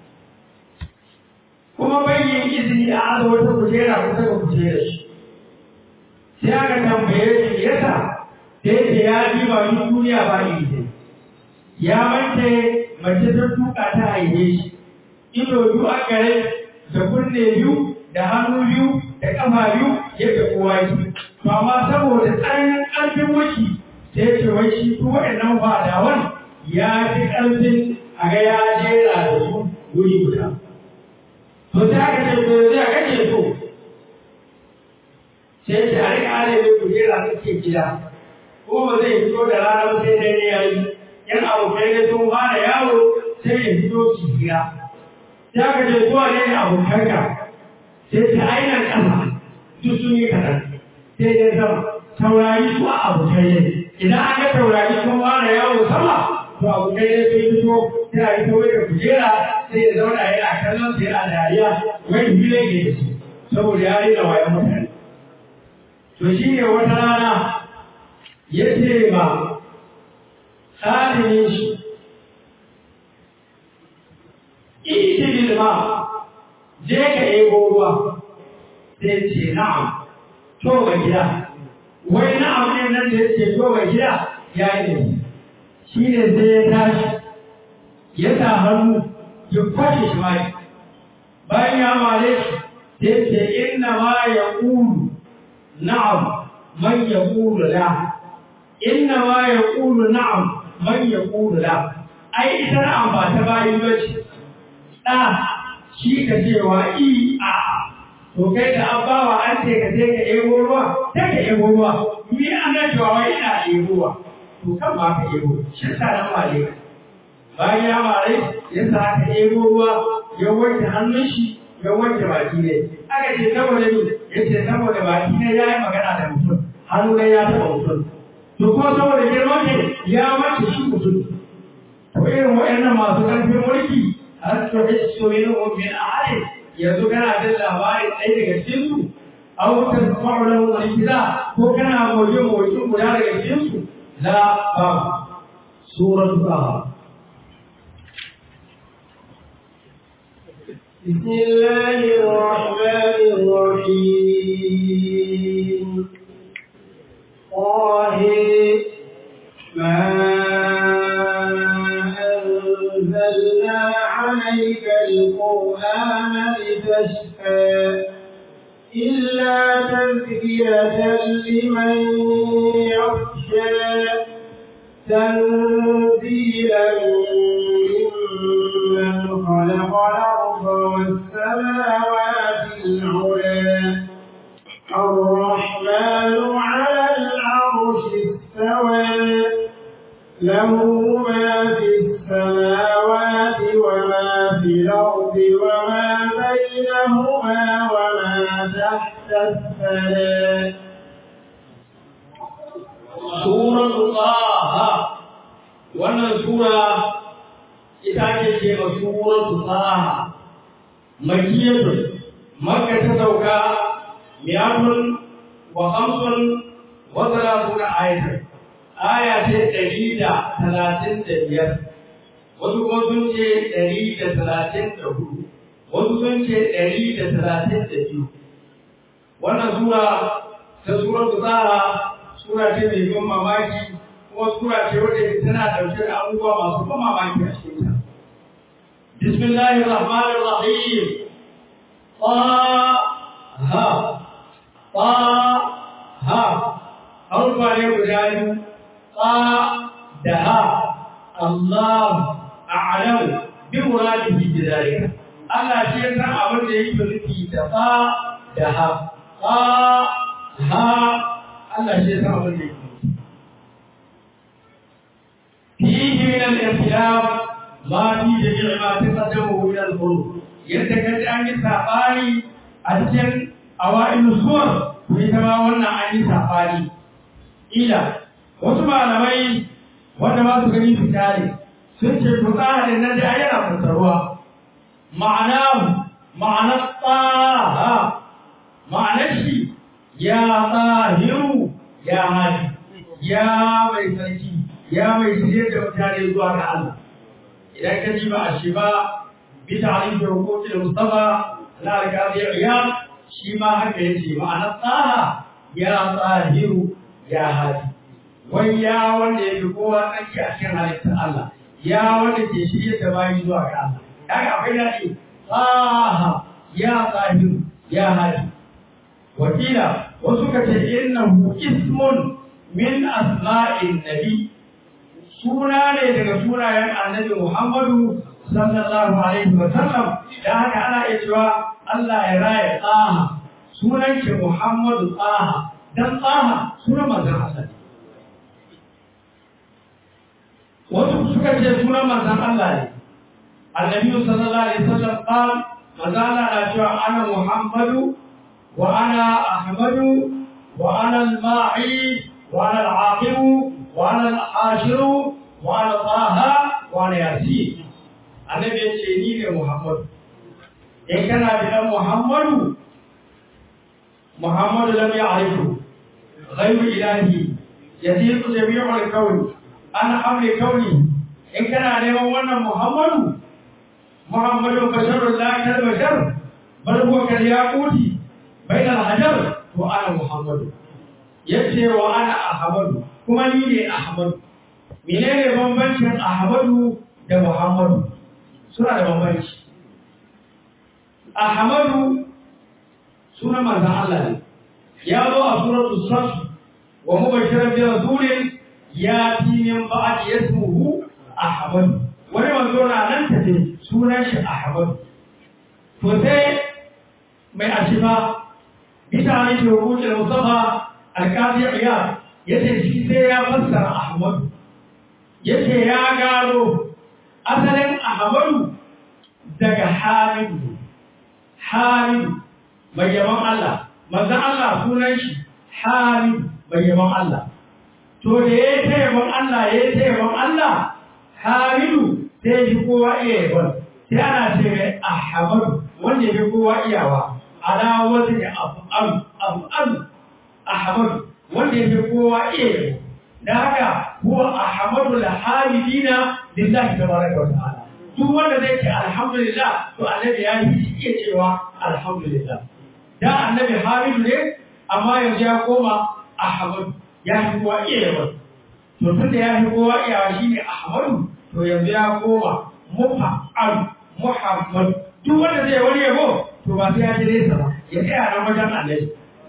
kuma bayyin izini a aza wata kujera kusa ga kujera shi sai aka tambaye shi yasa da yake ya ji ba yi duniya ba yi ya mace mace ta tuka ta haife shi ido biyu a gare da kunne biyu da hannu biyu da kafa biyu yadda kowa yi to amma saboda tsananin ƙarfin wuki sai ce wai shi su waɗannan fadawan ya fi ƙarfin a ga ya jera da su wuri guda to sai aka ce to zai kake so sai ce a rika arewa kujera suke gida ko ba zai fito da ranar sai dai ne yayi yan abokai ne sun fara yawo sai ya fito su gida sai aka ce zuwa ne abokanka sai ta ainihin ƙasa duk sun yi kaɗan sai dai sama taurari su a abokai ne idan an ga taurari sun fara yawo sama to abokai ne sun fito sai a yi tawai da kujera sai ya zauna yana kallon sai a dariya wani hile ne da su saboda ya rena wayan mutane to shi ne wata rana ya ce ba tsarin shi iti bil ma je ka ebo ruwa sai ce na'am to ga gida wai na'am ne nan da yake to ga gida ya yi shi ne sai ya tashi ya sa hannu ya kwashe shi mai bayan ya mare shi sai ce inna ma yaqulu na'am man yaqulu la inna ma yaqulu na'am man yaqulu la ai ita na'am ba ta bayi bace da shi ka cewa i a to kai da abawa an ce ka je ka ebo ruwa sai ka ebo ruwa ni an ga cewa wai ina ebo ruwa to kan ba ka ebo shi sa nan mare bayan ya mare ya sa ka ebo ruwa ya wanke hannun shi ya wanke baki ne aka ce saboda ni yace saboda baki ne ya yi magana da mutum hannu ne ya taɓa mutum to kuma saboda girman ne ya mace shi mutum to irin waɗannan masu ƙarfin mulki har to da su yi min ahadin yanzu kana jin labarin ɗaya daga cikin su aw tasma'u lahu al-kiza ko kana goje motsin guda daga cikin su la ba suratul Taha. بسم الله الرحمن الرحيم طه ما أنزلنا عليك القرآن لتشقى إلا تذكرة لمن يخشى تنزيلا ممن خلق الأرض والسماوات العلى الرحمن على العرش استوى له ما في السماوات وما في الأرض وما بينهما وما تحت الثرى. سورة طه wannan sura ita ce suratu Taha makiyatu makka ta sauka miyatun wa khamsun wa thalathuna ayatan aya ce 135 wasu kuma sun ce 134 wasu sun ce 132 wannan sura ta suratu Taha sura ce mai ban mamaki kuma sura ce wadda tana dauke da abubuwa masu ban mamaki a cikin ta. Bismillahir Rahmanir Rahim. Taha. Taha. Harfa ne guda biyu. Ta da ha. Allah a'lamu bi muradihi bi zalika. Allah shi ya san abin da yake nufi da ta da ha. Ta ha. Allah shi ya san abin da yake فيه من الاختلاف ما في جميع ما تقدمه من الحروف يتكد أن يسافاري أجل أوائل الصور ويتماولنا أن يسافاري إلى وسمع لمي وانما تغني في تاريخ سنشي فتاة لنجا ينا فتروا معناه معنى الطاها معنى الشيء يا طاهر يا هادي يا ميسركي ya mai shirye da mutane zuwa ga Allah idan ka ji ba a shi ba bi ta'rif huquqi al-mustafa la al-qadi ya shi ma haka yace ma'ana tsaha ya tsahiru ya hadi wai ya wanda yake kowa tsaki a cikin halittar Allah ya wanda ke shirye da bayi zuwa ga Allah kaga akwai dadi tsaha ya tsahiru ya hadi wakila wasu kace innahu ismun min asma'in nabi suna ne daga sunayen annabi Muhammadu sallallahu alaihi wa sallam da haka ana iya cewa Allah ya raya tsaha sunan shi Muhammadu tsaha dan tsaha sunan manzon Allah wasu suka ce sunan manzon Allah ne annabi sallallahu alaihi wa sallam qal manzon Allah na cewa ana Muhammadu wa ana Ahmadu wa ana al-ma'i wa ana al-aqibu وأنا الحاشر وأنا طه وأنا ياسين النبي يقول محمد إن كان بنا محمد لم يعرفه غير إلهي يزيد جميع الكون أنا أمر كوني إن كان عليهم وانا Muhammadu basharun la kal bashar bal huwa kal yaquti bayna al hajar wa ana Muhammadu yace wa ana Ahmadu kuma ni ne Ahmadu menene bambancin Ahmadu da Muhammadu suna da bambanci Ahmadu suna manzon Allah ne ya zo a suratul Saf wa mubashiran bi rasulin yati min ba'di ismuhu Ahmadu wani manzo na nan tace sunan shi Ahmadu to sai mai ashifa bisa ne ke rubuta Mustafa al-Qadi Iyad yace shi sai ya fassara Ahmadu yace ya gano asalin Ahmadu daga Hamidu mai yaban Allah manzon Allah sunan shi Hamidu mai yaban Allah to da ya yaban Allah Hamidu sai shi kowa iya yaban sai ana ce mai Ahmadu wanda ya kowa iyawa ala wani Ahmadu wanda ya kowa iya yabo da haka huwa Ahmadu al-hamidina lillahi tabaraka wa ta'ala duk wanda zai ce alhamdulillah to annabi ya yi iya cewa alhamdulillah da annabi hamidu ne amma yanzu ya koma Ahmadu ya yi kowa iya yabo to tunda ya yi kowa iya shine Ahmadu to yanzu ya koma Muhammad duk wanda zai wani yabo to ba sai ya ji nesa ba ya tsaya nan wajen annabi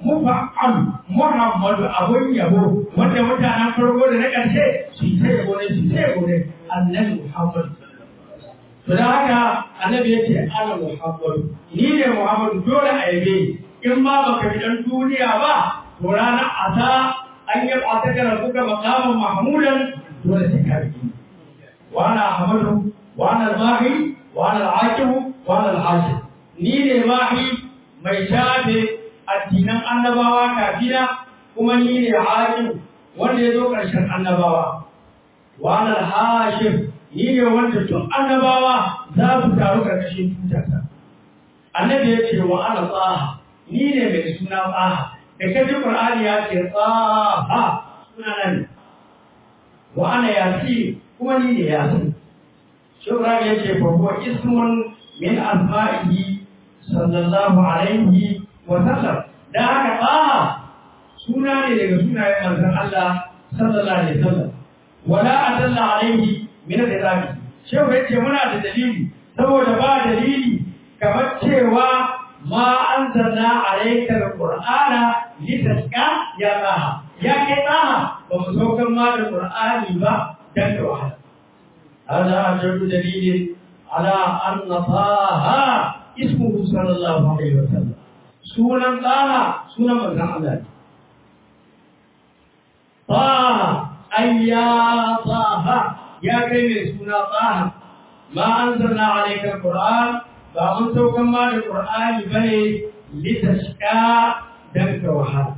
Muhammadu abun yabo wanda mutanen farko da na ƙarshe su ta yabo ne annabi Muhammad to da haka annabi yace ana Muhammadu ni ne Muhammadu dole a yabe in ma baka bi dan duniya ba to ranar asa an yi ataka rabbuka maqaman mahmudan dole sai ka bi wa ana Ahmadu wa ana al-mahi wa ana al-aqib wa ana al-hashim ni ne mahi mai shafe addinan annabawa kafina kuma ni ne hakim wanda ya zo ƙarshen annabawa wa ana al-hashim ni ne wanda tun annabawa za su taru ƙarƙashin tutarsa annabi ya ce wa ana tsaha ni ne mai suna tsaha da kaji qur'ani ya ce tsaha suna nan wa ana yasi kuma ni ne yasin shukran ya ce fa huwa ismun min asma'ihi sallallahu alaihi wa sallam da haka tsaha suna ne daga sunayen manzon Allah sallallahu alaihi wasallam wala adalla alaihi min al-ilahi shehu yace muna da dalili saboda ba dalili kamar cewa ma anzalna alayka al-qur'ana litashqa ya taha ya kai taha ba mu saukar ma da qur'ani ba dan da wahala hada ajru dalilin ala anna taha ismuhu sallallahu alaihi wasallam sunan taha sunan manzon Allah taha ayya taha ya kai mai suna tsaha ma an zanna alaikar Qur'an ba mun saukan ma da Qur'ani bane litashqa dan ka wahala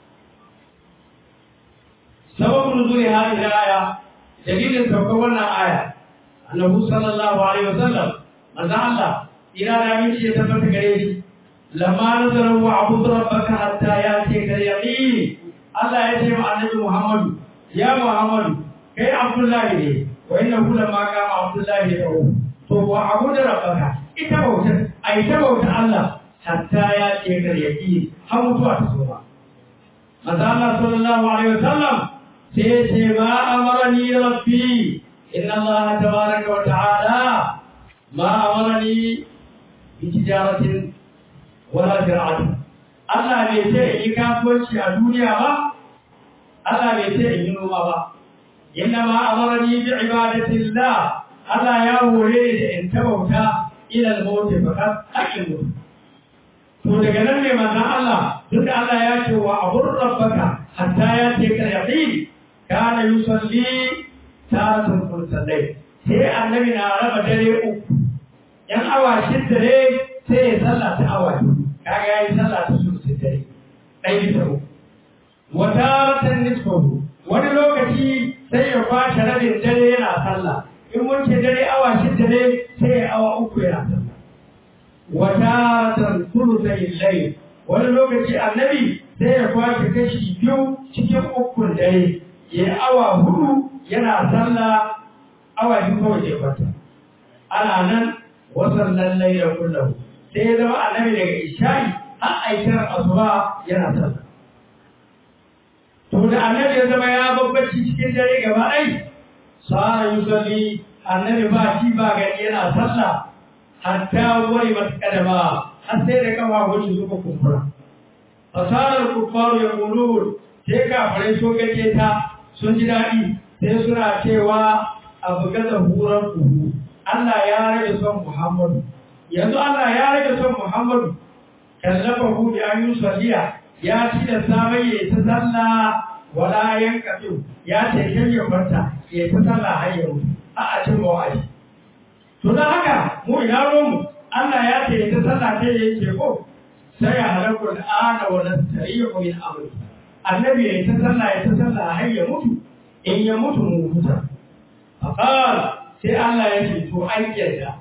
sababun nuzuli hadhihi al-aya dalilin saukan wannan aya annabi sallallahu alaihi wasallam manzo Allah ila da min shi ta tabbata gare shi lamma nazara wa abud rabbaka hatta yati kal yaqin Allah ya ce wa annabi Muhammad ya Muhammad kai Abdullahi ne وإنه لما قام عبد الله يدعوه فوعبد ربك اتبوت أي تبوت الله حتى يأتيك اليقين حمدوا تسوما ماذا الله صلى الله عليه وسلم سيسي ما أمرني ربي إن الله تبارك وتعالى ما أمرني بتجارة ولا زراعة الله بيسي إكافوش الدنيا با الله بيسي إنما با إنما أمرني بعبادة الله ألا يولد إن تبوتا إلى الموت فقط أكمل فدغنا لمن الله دك الله ياتي وعبر ربك حتى ياتيك اليقين كان يصلي تارة ثلث الليل sai annabi na raba dare uku yan awa shida ne sai ya sallata awa kaga yayi sallata sulhu dare dai bisa uku wataratan nisfahu wani lokaci sai ya kwashe rabin dare yana sallah in mun ce dare awa shida ne sai ya awa uku yana sallah wataratan thuluthai layl wani lokaci annabi sai ya kwashe kashi biyu cikin ukun dare ya awa hudu yana sallah awa biyu kawai ke kwata ana nan wasan lallai da kullum sai ya zama annabi daga isha'i har aikar asuba yana sallah. To da annabi ya zama ya babbaci cikin dare gaba ɗai sa'an yusalli annabi ba shi ba gani yana sallah hatta wari matakadama har sai da kafa shi suka kumbura. Fasarar kuffaru ya kulur sai kafirai so gace ta sun ji daɗi sai suna cewa abu gaza hurar kuhu Allah ya rage son Muhammadu. Yanzu Allah ya rage son Muhammadu kallafa hu bi an yusalliya ya ci da samai ya ta sallah wala yankatu ya ce kan ya farta ya ta sallah har ya mutu a cin mawai. To dan haka mu ina mu Allah ya ce ya ta sallah sai ya ce ko sai ya halakul ana wa nastari'u min amri. Annabi ya ta sallah har ya mutu in ya mutu mu huta. Faqal sai Allah ya ce to an yarda.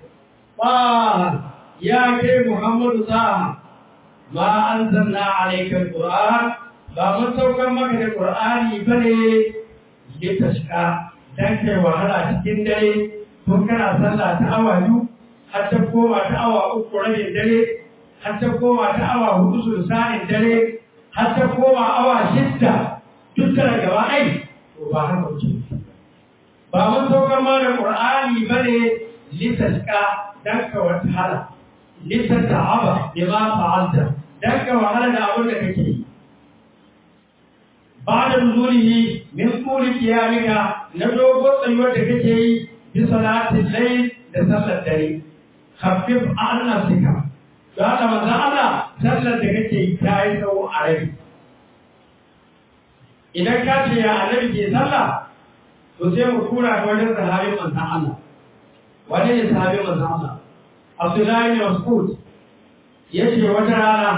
Ya kai Muhammadu sa ma anzalna alayka alquran ba mun saukar maka da qur'ani bane ya tashka dan kai wahala cikin dare to kana sallah ta awa 2 har ta koma ta awa 3 rabin dare har ta koma ta awa 4 sulsanin dare har ta koma awa 6 duk da gaba ai to ba haka ce ba mun saukar ma da qur'ani bane litashka dan ka wahala litata'aba bima fa'alta dan ka wahala da abin da kake yi ba da nuzulihi min quli qiyamika na dogon tsayuwar da kake yi bi salatin layl da sallar dare khaffif an nafsika da da manzo Allah sallar da kake yi ta yi tsawo a rai idan ka ce ya annabi ke sallah to sai mu kura ga wajen sahabin manzo Allah wani ne sahabin manzo Allah Abdullahi bin Mas'ud yace wata rana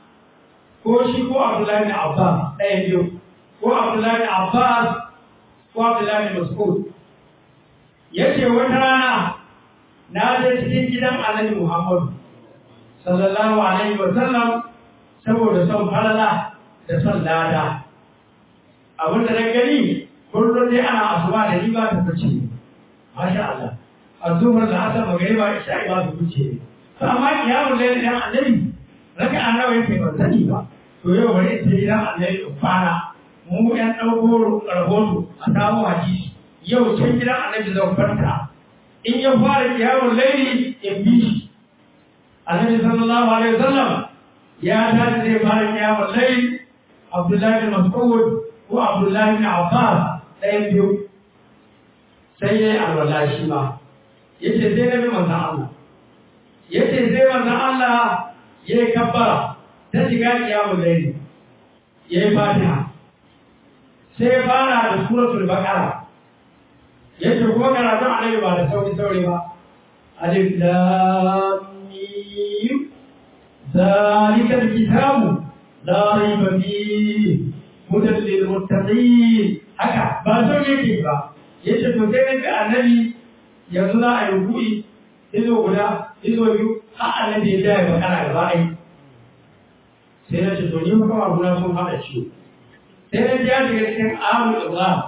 ko shi ko Abdullahi bin Abbas ɗaya biyu ko Abdullahi bin Abbas ko Abdullahi bin Mas'ud yace wata rana na je cikin gidan Annabi Muhammad sallallahu alaihi wa sallam saboda son falala da son lada abin da na gani kullum dai ana asuba da ni ba ta fice masha Allah azuhur da asar magariba isha'i ba su fice amma kiyamun laili dan Annabi raka annabi yake ban sani ba to yau bari sai gidan Annabi fara mu yan dauko rahoto a samu hadisi yau can gidan Annabi zan farka in ya fara kiyamun laili in bi shi Annabi sallallahu alaihi wasallam ya tashi zai fara kiyamun laili Abdullahi bin Mas'ud ko Abdullahi bin Abbas ɗayan biyu sai ya yi alwala shi ma yace sai na bi manzon Allah yace sai manzon Allah yayi kabbara ta shiga kiyamul layl yayi fatiha sai fara da suratul baqara yace kuma karatun annabi ba da sauri ba alif lam mim zalikal kitabu la rayba fihi hudan lil muttaqin haka ba sauri yake ba yace to sai ga annabi yanzu za a yi rukui izo guda izo biyu har annabi ya daya bakara gaba ai sai na ce to ni kuma abuna sun hada ciwo sai na ji ya shiga cikin amul imran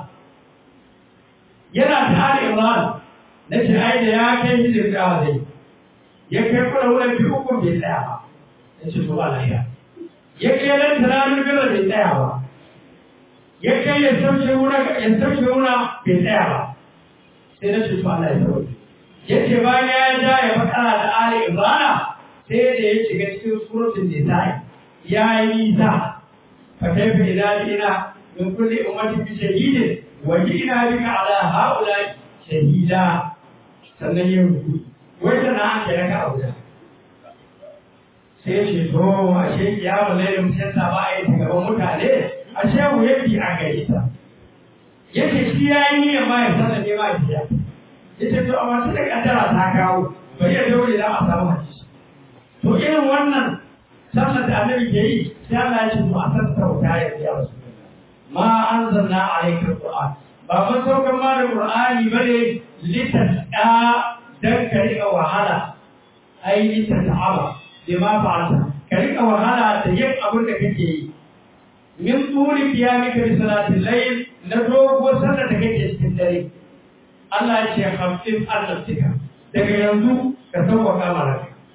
yana tare imran na ce ai da ya kai hijir da zai ya kai kula wurin biyu uku bai tsaya ba ya ce to ba lafiya ya kai nan tunanin gaba bai tsaya ba ya kai ya sauke wuna bai tsaya ba sai na ce to Allah ya sauke yace bayan ya ja ya fakara da Ali Imran sai da ya shiga cikin suratul Nisa ya yi ta fa kaifa idza min kulli ummatin bi shahidin wa ji'na bika ala haula shahida sannan ya rubu wanda na ake raka auda sai ce to ashe kiyama lailin mutunta ba a yi ta gaban mutane ashe mu yafi a gare ta yace shi yayi ya ma ya sanar ne ma ya yace to amma sai kaddara ta kawo bari ya dole da a samu hadisi to irin wannan sallar da annabi ke yi sai Allah ya ce mu asar tauta ya ya rasulullah ma anzalna alayka alquran ba mun saukar ma da qur'ani bane litasqa dan ka rika wahala ai litasaba bima fa'alta ka rika wahala da yin abin da kake yi min turi qiyamika bi salatil layl na dogo sallar da kake cikin dare Allah ya ce hafif al-nafsika daga yanzu ka sauƙaƙa mana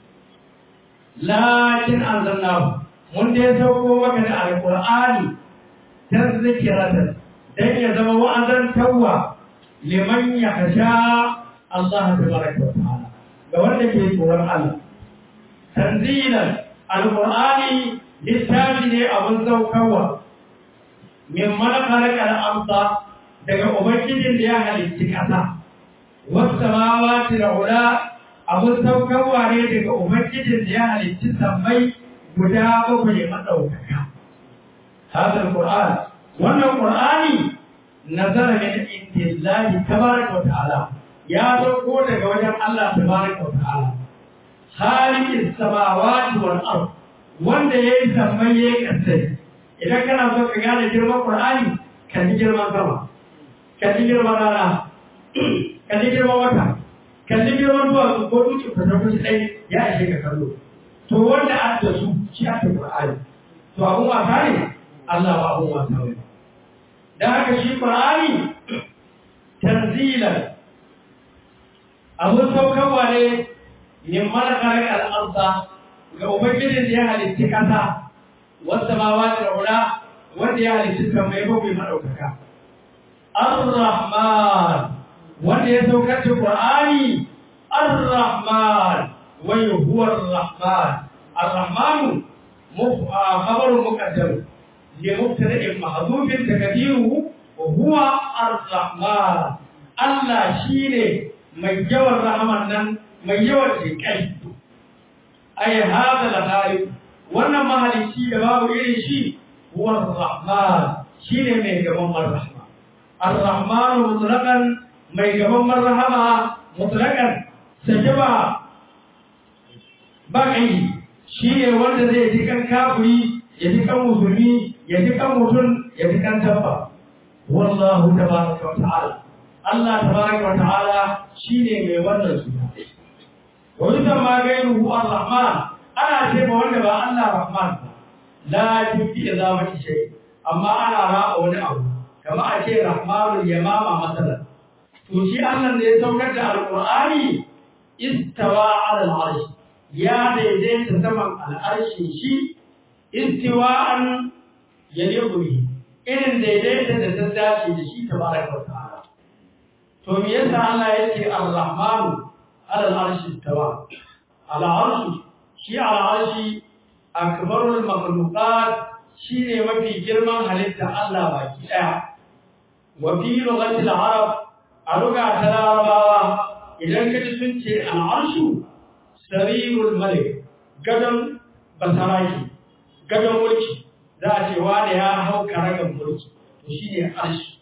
lakin anzalnahu mun dai sauko maka da alqur'ani tazkiratan dan ya zama wa'azantawa liman yakhsha Allah tabaraka wa ta'ala ga wanda ke tsoron Allah tanzilan alqur'ani littafi ne abun saukarwa min malakal amsa daga ubangijin da ya halitta kasa wasu samawati da ula abun saukarwa ne daga ubangijin da ya halitta sammai guda bakwai madaukaka hadal qur'an wannan qur'ani nazara min indillahi tabaraka wa ta'ala ya dauko daga wajen Allah tabaraka wa ta'ala khaliqis samawati wal ard wanda yayi sammai yayi kasai idan kana so ka gane girman qur'ani ka ji girman sama ka ji girman rana ka ji girman wata ka ji girman duwatsu ko dutse ka tafi dai ya ishe ka kallo to wanda a da su shi aka qur'ani to abun wasa ne Allah ba abun wasa ne da haka shi qur'ani tanzilan abun saukarwa ne min malakal al-ardh ga ubangijin da ya halitta kasa wanda ma wa da ula wanda ya halitta kan mai bakwai madaukaka ar-rahman wanda ya saukar da qur'ani ar-rahman wa huwa ar-rahman ar-rahman khabarun muqaddam li mubtada'in mahdhufin taqdiruhu wa huwa ar-rahman Allah shine mai yawan rahman nan mai yawan jinkai ay hada al-khaliq wannan mahalici da babu irin shi huwa ar-rahman shine mai gaban rahma ar-rahman mutlaqan mai gaban rahama mutlaqan sajaba bakai shine wanda zai ji kan kafiri ya ji kan musulmi ya ji kan mutun ya ji kan dabba wallahu tabaraka wa ta'ala Allah tabaraka wa ta'ala shine mai wannan suna wanda ma gairuhu ar-rahman ana ce ba wanda ba Allah rahman la tuki izamati shay amma ana ra'a wani abu kamar a ce rahmanul yamama masalan to shi Allah da ya saukar da alqur'ani istawa 'ala al-'arsh ya daidaita saman al-arshi shi istiwa'an yaliqu bihi irin daidaita da ta dace da shi tabaraka wa ta'ala to me yasa Allah yake ar-rahmanu 'ala al-'arshi istawa al-'arsh shi al-'arshi akbarul makhluqat shine mafi girman halitta Allah baki daya wa fi lughati al-arab a lugha ta larabawa idan kaji sun ce al-'arshu sarirul malik gadon basaraki gadon mulki za a ce wani ya hau karagan mulki to shine arshi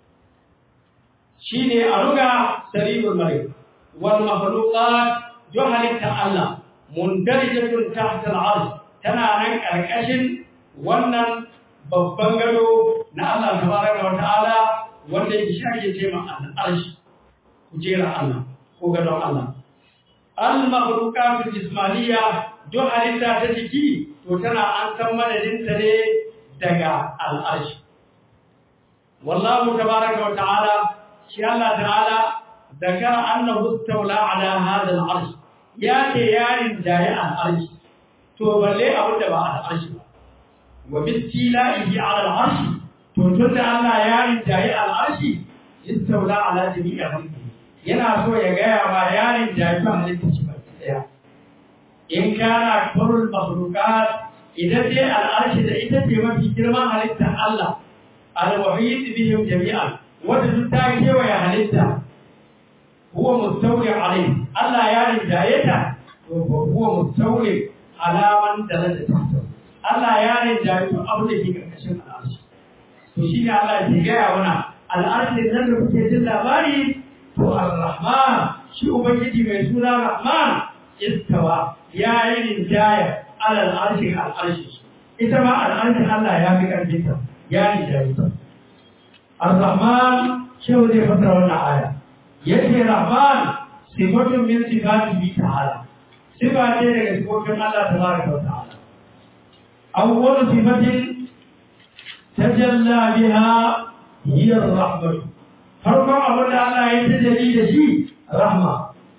shine a lugha sarirul malik wal makhluqat halitta Allah mundarijatun tahta al-'arsh tana nan karkashin wannan babban gado na Allah tabaraka wa ta'ala wanda yake ake ce ma al-arsh kujera Allah ko gadon Allah al-makhluqat jismaniya halitta ta jiki to tana an san madadin ta ne daga al-arsh wallahu tabaraka wa ta'ala shi Allah ta'ala dakara annahu istawla ala hadha al-arsh ya ce yarin da ya al-arsh to balle abin da ba al-arsh ba wa bistilahi ala al-arsh to tunda Allah yarin da ya al-arsh istawla ala jami'i al-arsh yana so ya ga ya ma yarin da ya halitta shi ba daya in kana kurul makhluqat idan dai al-arsh da ita ce mafi girman halitta Allah al-wahid bihim jami'an wanda duk ta kewaye halitta huwa mustawli alayhi Allah ya rinjayeta to huwa mustawli alaman daraja ta Allah ya rinjaye to abu da ke karkashin al'arshi to shine Allah ya gaya mana al'arshi nan da kuke jin labari to ar-rahman shi ubangiji mai suna rahman istawa ya yi rinjaya ala al'arshi ita ma al'arshi Allah ya fi karfin ta ya rinjaye ta ar-rahman shi zai fasara wannan aya yake rahman sifatun min sifatihi ta'ala sifa ce daga sifofin Allah tabaraka wa ta'ala awwal sifatin tajalla biha hiya ar-rahmah farko abin da Allah ya tajalli da shi rahma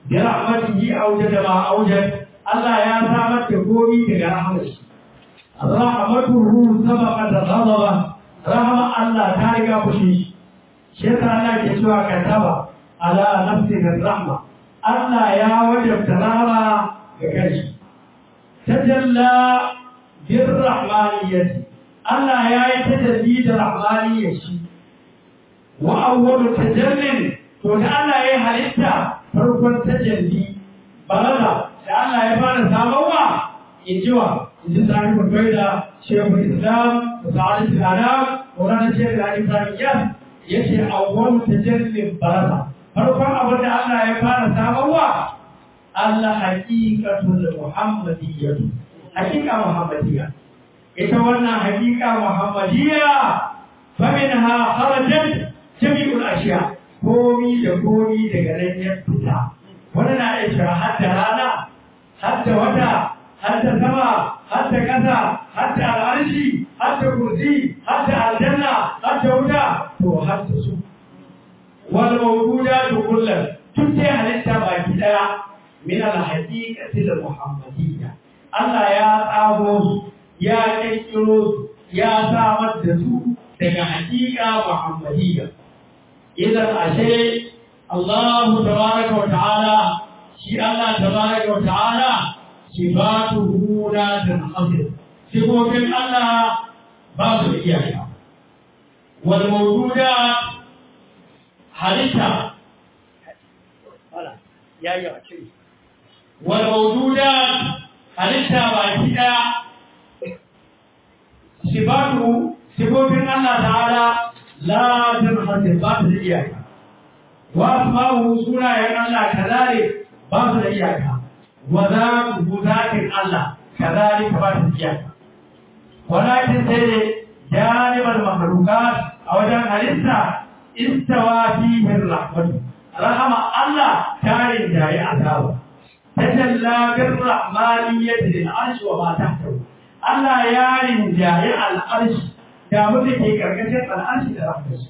bi rahmatihi awjada ma awjad Allah ya samar da gobi daga rahmashi rahmatuhu sabaqat ghadaba rahma Allah ta riga fushi shi Allah ke cewa kataba ala nafsihi rahma Allah ya wajabta rahma ga kai tajalla bir rahmaniyyati Allah ya yi tajalli da rahmaniyyati wa awwalu tajallin to da Allah ya halitta farkon tajalli balaga da Allah ya fara samarwa injiwa inji sahibul faida shaykhul islam sa'id al-anam wannan shaykh al-islam yace awwalu tajallin balaga farkon abin da Allah ya fara samarwa Allah haqiqatul muhammadiyyah haqiqa muhammadiyya ita wannan haqiqa muhammadiyya faminha kharajat jami'ul ashiya komi da komi daga nan ya fita wannan na iya hatta rana hatta wata hatta sama hatta kasa hatta al'arshi hatta kursi hatta aljanna hatta wuta to hatta su wal mawjudatu kullan tun sai halitta baki daya min al haqiqati al muhammadiyya Allah ya tsago su ya kikkiro su ya samar da su daga haqiqa muhammadiyya idan ashe Allah tabaraka wa ta'ala shi Allah tabaraka wa ta'ala sifatuhu la tanhasir sifofin Allah ba su iyaka wal mawjudat halitta wala yayi a ciki wal mawjudat halitta ba kida sifofin Allah ta'ala la tanhasir ba su iyaka wa asma'uhu sunayen Allah kadalik ba su da iyaka wa zatuhu zatin Allah kadalik ba su iyaka walakin sai ne janibal makhluqat a wajen halitta istawa fihi rahmatu rahama Allah tarin da ya azaba tajalla bir rahmaniyyati lil arshi wa ma tahtahu Allah ya rinjaye al arshi da muke ke karkashin al arshi da rahmatu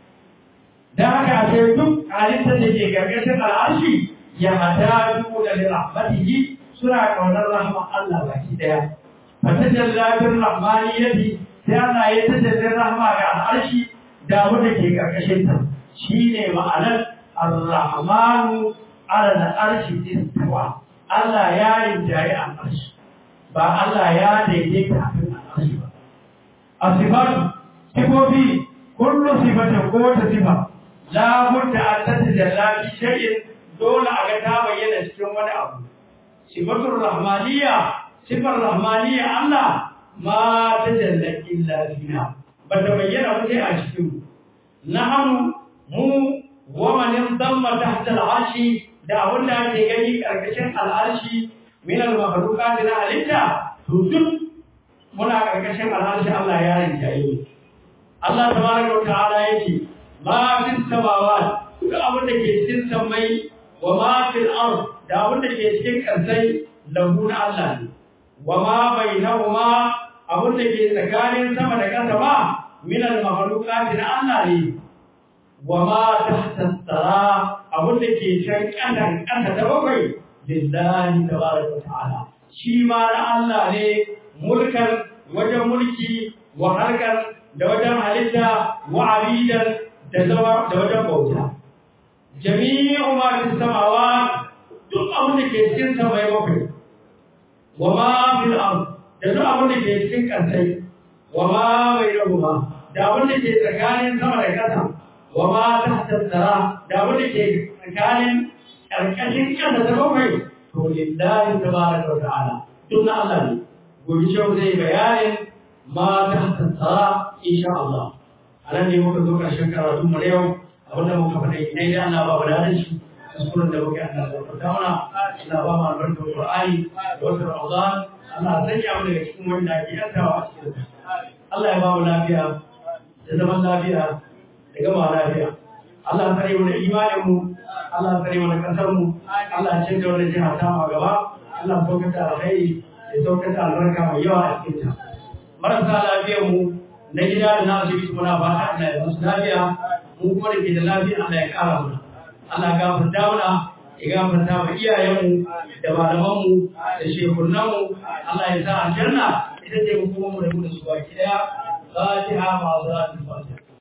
da haka sai duk halittar da ke gargashin al'arshi ya hada da rahmatihi suna kaunar rahman Allah baki daya fatajalla bir rahmaniyyati sai Allah ya tajalla rahma ga al'arshi da wanda ke gargashin ta shine ma'anar ar-rahmanu ala al'arshi istawa Allah ya rinjaye al'arshi ba Allah ya daidaita akan al'arshi ba asifatu sifofi kullu sifatin ko ta sifa la budda an tatajalla fi shay'in dole a ga ta bayyana cikin wani abu sifatur rahmaniyya sifar rahmaniyya Allah ma tajalla illa fina bata bayyana ba sai a cikin nahnu mu wa man damma tahta al-arshi da wanda ake gani karkashin al-arshi min al-makhluqat na halitta to duk muna karkashin al-arshi Allah ya rinjaye Allah tabaraka wa ta'ala yake ma fis samawat duk abin da ke cikin samai wa ma fil ard da abin da ke cikin kansai lahu na Allah ne wa ma bainahuma abin da ke tsakanin sama da ƙasa ba min al makhluqat na Allah ne wa ma tahta tsara abin da ke can ƙasa ta bakwai lillahi tabaraka wa ta'ala shi ma na Allah ne mulkan wajen mulki wa harkar da wajen halitta wa abidan da wajen bauta jami'u ma fi samawat duk abin da ke cikin samai bakwai wa ma fil ard da duk abin da ke cikin kansai wa ma bainahuma da abin da ke tsakanin sama da ƙasa wa ma tahta tsara da abin da ke tsakanin ƙarƙashin ƙasa ta bakwai to lillahi tabaraka wa ta'ala duk na Allah ne gobe cewa zai bayanin ma tahta tsara insha Allah anan ne muka zo ƙarshen karatu mu yau abinda muka faɗa ne da Allah ba wadatar shi kuskuren da muke Allah ya fata mana Allah ba mu albarkar Qur'ani da wata Ramadan Allah sanya mu daga cikin wanda ke yantawa a cikin Allah ya ba mu lafiya da zaman lafiya da gama lafiya Allah ya tsare mu da imanin mu Allah ya tsare mu da kasar mu Allah ya canza wannan jiha ta mu gaba Allah ya saukata alkhairi ya saukata albarka mai yawa a cikin ta marasa lafiyar mu na gida da na asibiti muna fata Allah ya musu lafiya mu kuma da ke da lafiya Allah ya kara mu Allah ya gafarta mana ya gafarta ma iyayenmu da malamanmu da shehunanmu Allah ya sa aljanna ita ce mu kuma mu da su baki daya fatiha ma salatul fatiha